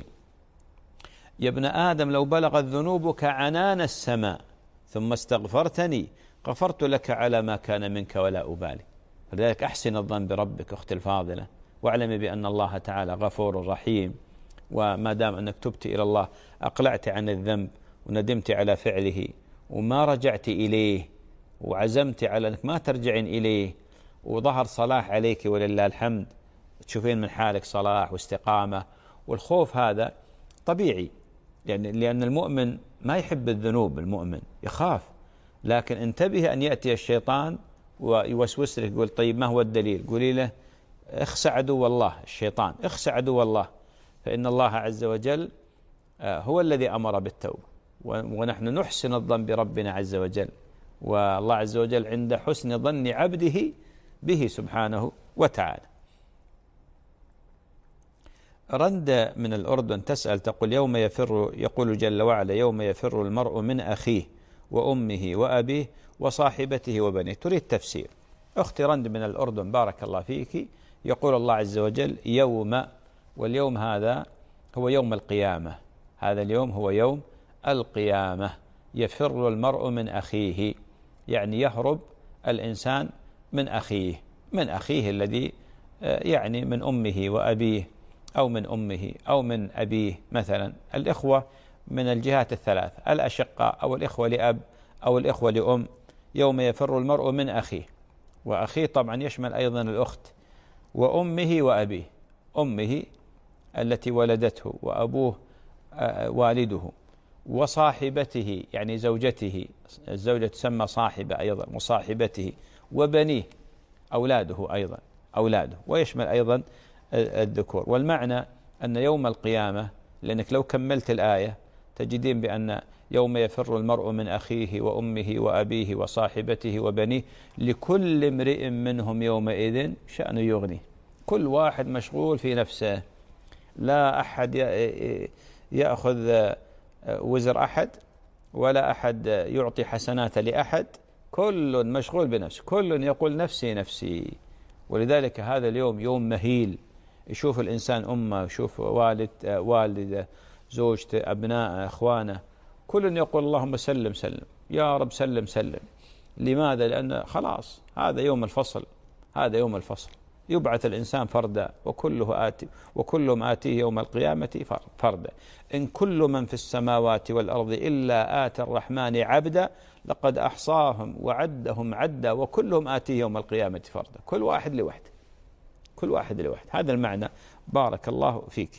يا ابن آدم لو بلغت ذنوبك عنان السماء ثم استغفرتني غفرت لك على ما كان منك ولا أبالي. فلذلك أحسن الظن بربك أختي الفاضلة، واعلمي بأن الله تعالى غفور رحيم. وما دام أنك تبت إلى الله، أقلعت عن الذنب وندمت على فعله وما رجعت إليه، وعزمت على أنك ما ترجعين إليه، وظهر صلاح عليك ولله الحمد، تشوفين من حالك صلاح واستقامة. والخوف هذا طبيعي، يعني لأن المؤمن ما يحب الذنوب، المؤمن يخاف. لكن انتبه أن يأتي الشيطان ويوسوس لك، يقول: طيب ما هو الدليل؟ قولي له: اخسع عدو الله الشيطان، اخسع عدو الله، فإن الله عز وجل هو الذي أمر بالتوبة، ونحن نحسن الظن بربنا عز وجل، والله عز وجل عند حسن ظن عبده به سبحانه وتعالى. رند من الأردن تسأل تقول: يقول جل وعلا: يوم يفر المرء من أخيه وأمه وأبيه وصاحبته وبنيه. تريد تفسير. أختي رند من الأردن بارك الله فيك، يقول الله عز وجل: يوم، واليوم هذا هو يوم القيامة، هذا اليوم هو يوم القيامة. يفر المرء من أخيه، يعني يهرب الإنسان من أخيه، من أخيه الذي يعني من أمه وأبيه، أو من أمه أو من أبيه. مثلا الإخوة من الجهات الثلاث: الأشقاء أو الإخوة لأب أو الإخوة لأم. يوم يفر المرء من أخيه، وأخيه طبعا يشمل أيضا الأخت، وأمه وأبيه، أمه التي ولدته، وأبوه والده، وصاحبته يعني زوجته، الزوجة تسمى صاحبة أيضا، وصاحبته، وبنيه أولاده أيضا، أولاده، ويشمل أيضا الذكور. والمعنى أن يوم القيامة، لأنك لو كملت الآية تجدين بأن يوم يفر المرء من أخيه وأمه وأبيه وصاحبته وبنيه لكل امرئ منهم يومئذ شأن يغنيه. كل واحد مشغول في نفسه، لا أحد يأخذ وزر أحد، ولا أحد يعطي حسنات لأحد، كل مشغول بنفسه، كل يقول نفسي نفسي. ولذلك هذا اليوم يوم مهيل، يشوف الإنسان أمه، يشوف والده، زوجته، أبناءه، إخوانه، كل يقول اللهم سلم سلم يا رب، سلم سلم. لماذا؟ لأن خلاص هذا يوم الفصل، هذا يوم الفصل. يبعث الإنسان فردا، وكلهم آتيه يوم القيامة فردا. إن كل من في السماوات والأرض إلا آتى الرحمن عبدا لقد أحصاهم وعدهم عدا وكلهم آتيه يوم القيامة فردا. كل واحد لوحده، كل واحد لوحده. هذا المعنى. بارك الله فيك.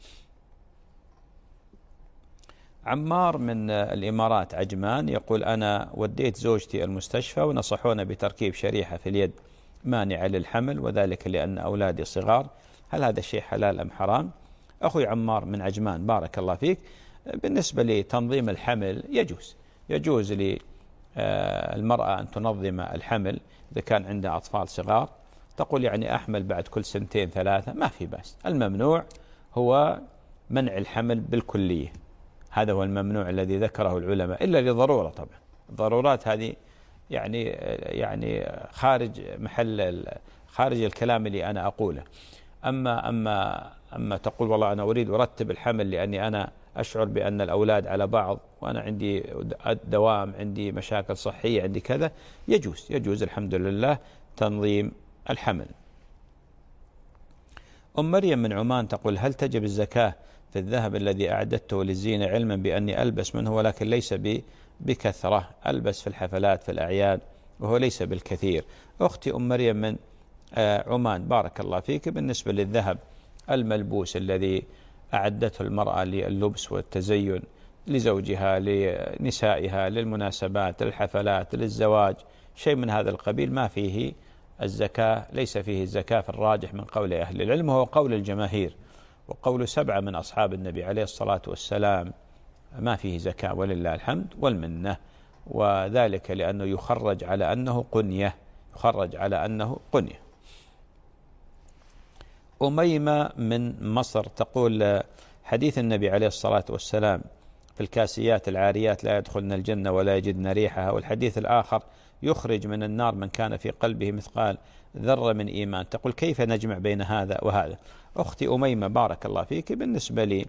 عمار من الإمارات عجمان يقول: أنا وديت زوجتي المستشفى ونصحونا بتركيب شريحة في اليد مانعة للحمل، وذلك لأن أولادي صغار، هل هذا الشيء حلال أم حرام؟ أخوي عمار من عجمان بارك الله فيك، بالنسبة لتنظيم الحمل يجوز المرأة أن تنظم الحمل إذا كان عندها أطفال صغار، تقول يعني أحمل بعد كل 2 3، ما في بأس. الممنوع هو منع الحمل بالكلية، هذا هو الممنوع الذي ذكره العلماء، إلا لضرورة طبعا. الضرورات هذه يعني خارج الكلام اللي أنا أقوله. أما تقول والله أنا أريد أرتب الحمل لأني أنا أشعر بأن الأولاد على بعض وأنا عندي دوام، عندي مشاكل صحية، عندي كذا، يجوز الحمد لله تنظيم الحمل. أم مريم من عمان تقول: هل تجب الزكاة في الذهب الذي أعددته للزينة، علما بأني ألبس منه ولكن ليس بكثرة، ألبس في الحفلات في الأعياد وهو ليس بالكثير؟ أختي أم مريم من عمان بارك الله فيك، بالنسبة للذهب الملبوس الذي أعدته المرأة لللبس والتزين لزوجها لنسائها للمناسبات للحفلات للزواج، شيء من هذا القبيل، ما فيه الزكاة، ليس فيه الزكاة في الراجح من قول أهل العلم، وهو قول الجماهير وقول 7 من أصحاب النبي عليه الصلاة والسلام، ما فيه زكاة ولله الحمد والمنة، وذلك لأنه يخرج على أنه قنية. أميمة من مصر تقول: حديث النبي عليه الصلاة والسلام في الكاسيات العاريات لا يدخلن الجنة ولا يجدن ريحها، والحديث الآخر يخرج من النار من كان في قلبه مثقال ذرة من إيمان. تقول: كيف نجمع بين هذا وهذا؟ أختي أميمة بارك الله فيك، بالنسبة لي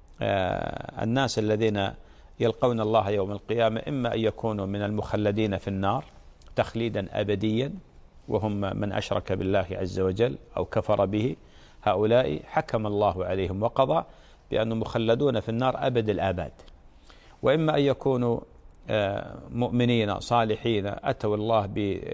الناس الذين يلقون الله يوم القيامة إما أن يكونوا من المخلدين في النار تخليدا أبديا، وهم من أشرك بالله عز وجل أو كفر به، هؤلاء حكم الله عليهم وقضى بأنهم مخلدون في النار أبد الآباد، وإما أن يكونوا مؤمنين صالحين أتوا الله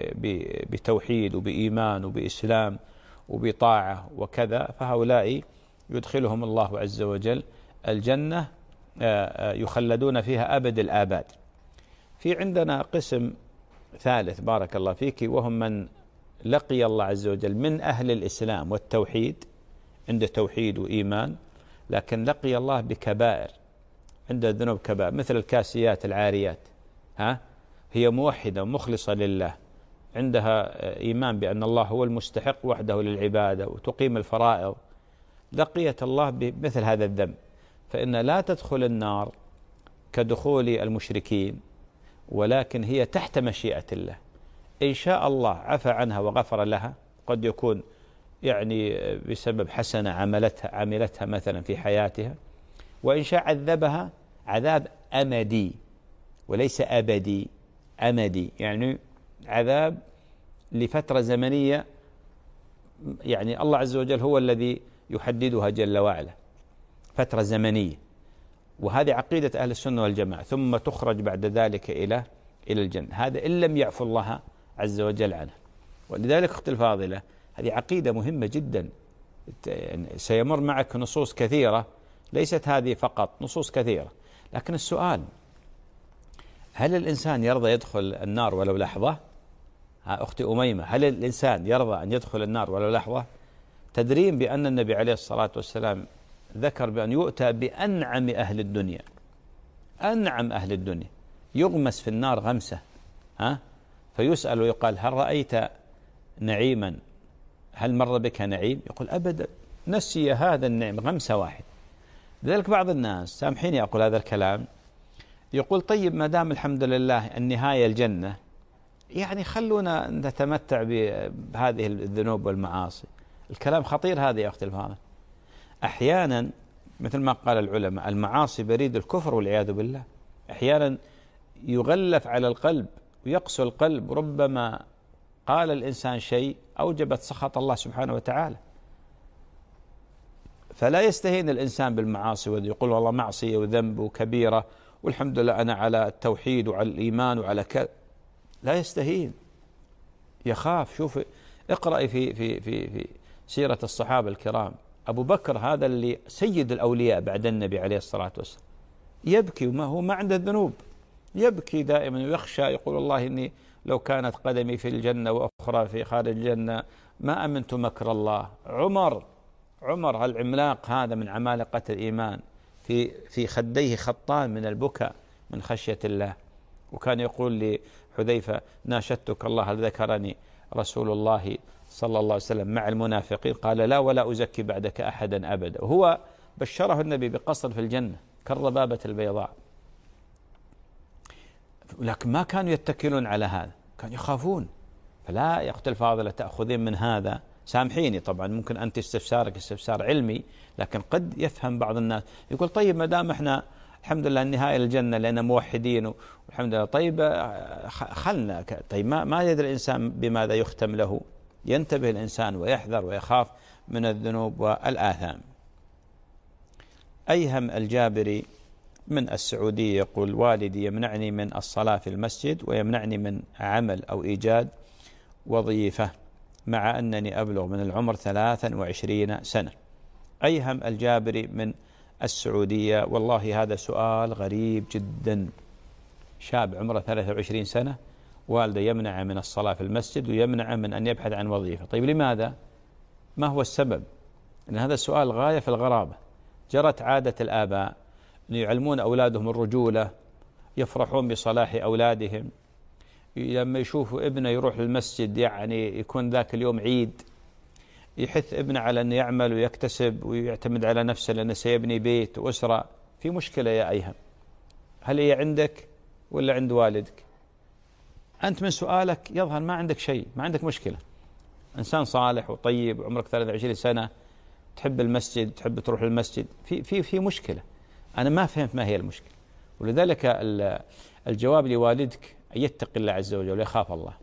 بتوحيد وبإيمان وبإسلام وبطاعة وكذا، فهؤلاء يدخلهم الله عز وجل الجنة يخلدون فيها أبد الآباد. في عندنا قسم ثالث بارك الله فيك، وهم من لقي الله عز وجل من أهل الإسلام والتوحيد، عنده توحيد وإيمان، لكن لقي الله بكبائر، عنده ذنوب كبائر، مثل الكاسيات العاريات، هي موحدة مخلصة لله، عندها إيمان بأن الله هو المستحق وحده للعبادة وتقيم الفرائض، لقيت الله بمثل هذا الذنب، فإن لا تدخل النار كدخول المشركين، ولكن هي تحت مشيئة الله، إن شاء الله عفى عنها وغفر لها، قد يكون يعني بسبب حسنة عملتها مثلا في حياتها، وإن شاء عذبها عذاب أمدي وليس أبدي، أمدي يعني عذاب لفترة زمنية، يعني الله عز وجل هو الذي يحددها جل وعلا، فترة زمنية، وهذه عقيدة أهل السنة والجماعة، ثم تخرج بعد ذلك إلى الجنة، هذا إن لم يعفو الله عز وجل عنه. ولذلك أختي الفاضلة، هذه عقيدة مهمة جدا، سيمر معك نصوص كثيرة، ليست هذه فقط، نصوص كثيرة، لكن السؤال: هل الإنسان يرضى يدخل النار ولو لحظة؟ أختي أميمة، هل الإنسان يرضى أن يدخل النار ولو لحظة؟ تدرين بأن النبي عليه الصلاة والسلام ذكر بأن يؤتى بأنعم أهل الدنيا، أنعم أهل الدنيا، يغمس في النار غمسة، فيسأل ويقال: هل رأيت نعيما؟ هل مر بك نعيم؟ يقول: أبدا، نسي هذا النعيم، غمسة واحد. لذلك بعض الناس، سامحيني أقول هذا الكلام، يقول: طيب ما دام الحمد لله النهاية الجنة، يعني خلونا نتمتع بهذه الذنوب والمعاصي. الكلام خطير هذا يا أختي الفاضلة. أحيانا مثل ما قال العلماء: المعاصي بريد الكفر والعياذ بالله، أحيانا يغلف على القلب ويقسو القلب، وربما قال الإنسان شيء أوجبت سخط الله سبحانه وتعالى. فلا يستهين الإنسان بالمعاصي ويقول والله معصية وذنب وكبيرة والحمد لله أنا على التوحيد وعلى الإيمان وعلى كذا، لا يستهين، يخاف. شوف، اقرأي في سيرة الصحابة الكرام، أبو بكر هذا اللي سيد الأولياء بعد النبي عليه الصلاة والسلام، يبكي وما هو ما عنده الذنوب، يبكي دائما ويخشى، يقول والله إني لو كانت قدمي في الجنة وأخرى في خارج الجنة ما أمنت مكر الله. عمر العملاق هذا من عمالقة الإيمان، في خديه خطان من البكاء من خشية الله، وكان يقول حذيفة ناشدتك الله هل ذكرني رسول الله صلى الله عليه وسلم مع المنافقين؟ قال لا ولا أزكي بعدك أحدا أبدا. وهو بشره النبي بقصر في الجنة كالربابة البيضاء، لكن ما كانوا يتكلون على هذا، كانوا يخافون. فلا يا أختي الفاضلة تأخذين من هذا، سامحيني طبعا ممكن أنت استفسارك استفسار علمي، لكن قد يفهم بعض الناس يقول طيب ما دام احنا الحمد لله النهاية الجنة لأننا موحدين والحمد لله، طيب خلنا طيب ما يدري الإنسان بماذا يختم له. ينتبه الإنسان ويحذر ويخاف من الذنوب والآثام. أيهم الجابري من السعودية يقول والدي يمنعني من الصلاة في المسجد ويمنعني من عمل أو إيجاد وظيفة مع أنني أبلغ من العمر 23 سنة. أيهم الجابري من السعودية والله هذا سؤال غريب جدا. شاب عمره 23 سنة والده يمنع من الصلاة في المسجد ويمنع من أن يبحث عن وظيفة. طيب لماذا؟ ما هو السبب؟ لأن هذا السؤال غاية في الغرابة. جرت عادة الآباء أن يعلمون أولادهم الرجولة، يفرحون بصلاح أولادهم، لما يشوفوا ابنه يروح للمسجد يعني يكون ذاك اليوم عيد، يحث ابنه على أن يعمل ويكتسب ويعتمد على نفسه لأنه سيبني بيت وأسرة. في مشكلة يا أيهم، هل هي عندك ولا عند والدك؟ أنت من سؤالك يظهر ما عندك شيء، ما عندك مشكلة، إنسان صالح وطيب وعمرك 23 سنة تحب المسجد تحب تروح للمسجد. في مشكلة، أنا ما فهمت ما هي المشكلة. ولذلك الجواب لوالدك أن يتقي الله عز وجل ويخاف الله.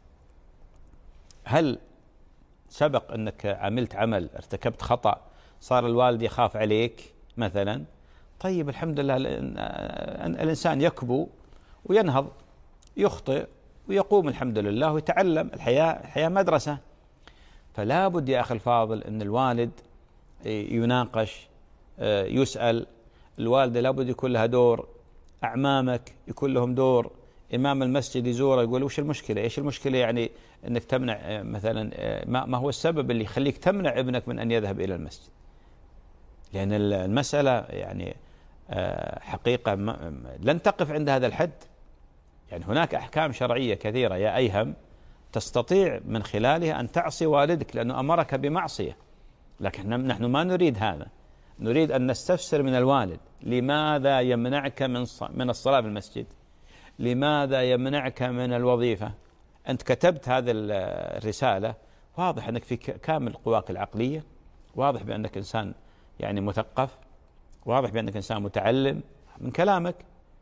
هل سبق أنك عملت عمل ارتكبت خطأ صار الوالد يخاف عليك مثلا؟ طيب الحمد لله الإنسان يكبو وينهض يخطئ ويقوم الحمد لله ويتعلم. الحياة مدرسة. فلا بد يا أخي الفاضل أن الوالد يناقش يسأل. الوالدة لا بد يكون لها دور، أعمامك يكون لهم دور، إمام المسجد يزوره يقول وش المشكلة؟ إيش المشكلة يعني أنك تمنع مثلا؟ ما هو السبب اللي يخليك تمنع ابنك من أن يذهب إلى المسجد؟ لأن المسألة يعني حقيقة لن تقف عند هذا الحد. يعني هناك أحكام شرعية كثيرة يا أيهم تستطيع من خلالها أن تعصي والدك لأنه أمرك بمعصية، لكن نحن ما نريد هذا. نريد أن نستفسر من الوالد لماذا يمنعك من الصلاة في المسجد؟ لماذا يمنعك من الوظيفة؟ أنت كتبت هذه الرسالة، واضح أنك في كامل قواك العقلية، واضح بأنك إنسان يعني مثقف، واضح بأنك إنسان متعلم من كلامك.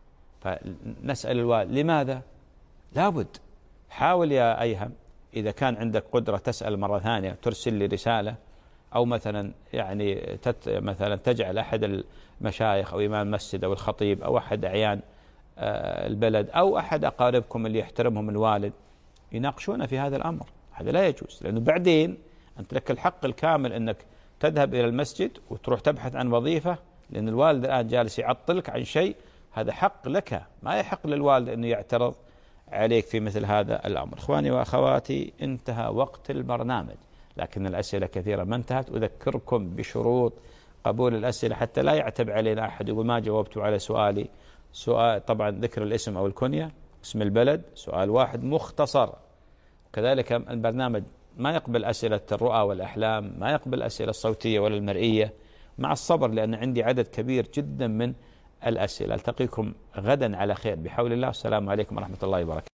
فنسأل الوالد لماذا؟ لابد حاول يا أيهم إذا كان عندك قدرة تسأل مرة ثانية، ترسل لي رسالة، أو مثلا يعني مثلا تجعل أحد المشايخ أو إمام المسجد أو الخطيب أو أحد أعيان البلد أو أحد أقاربكم اللي يحترمهم الوالد يناقشون في هذا الأمر. هذا لا يجوز، لأنه بعدين أنت لك الحق الكامل أنك تذهب إلى المسجد وتروح تبحث عن وظيفة، لأن الوالد الآن جالس يعطلك عن شيء هذا حق لك، ما يحق للوالد أنه يعترض عليك في مثل هذا الأمر. إخواني وأخواتي انتهى وقت البرنامج، لكن الأسئلة كثيرة ما انتهت. أذكركم بشروط قبول الأسئلة حتى لا يعتب علينا أحد يقول ما جاوبت على سؤالي. سؤال طبعا ذكر الاسم أو الكنية، اسم البلد، سؤال واحد مختصر. كذلك البرنامج ما يقبل أسئلة الرؤى والأحلام، ما يقبل أسئلة الصوتية ولا المرئية، مع الصبر لأن عندي عدد كبير جدا من الأسئلة. ألتقيكم غدا على خير بحول الله. السلام عليكم ورحمة الله وبركاته.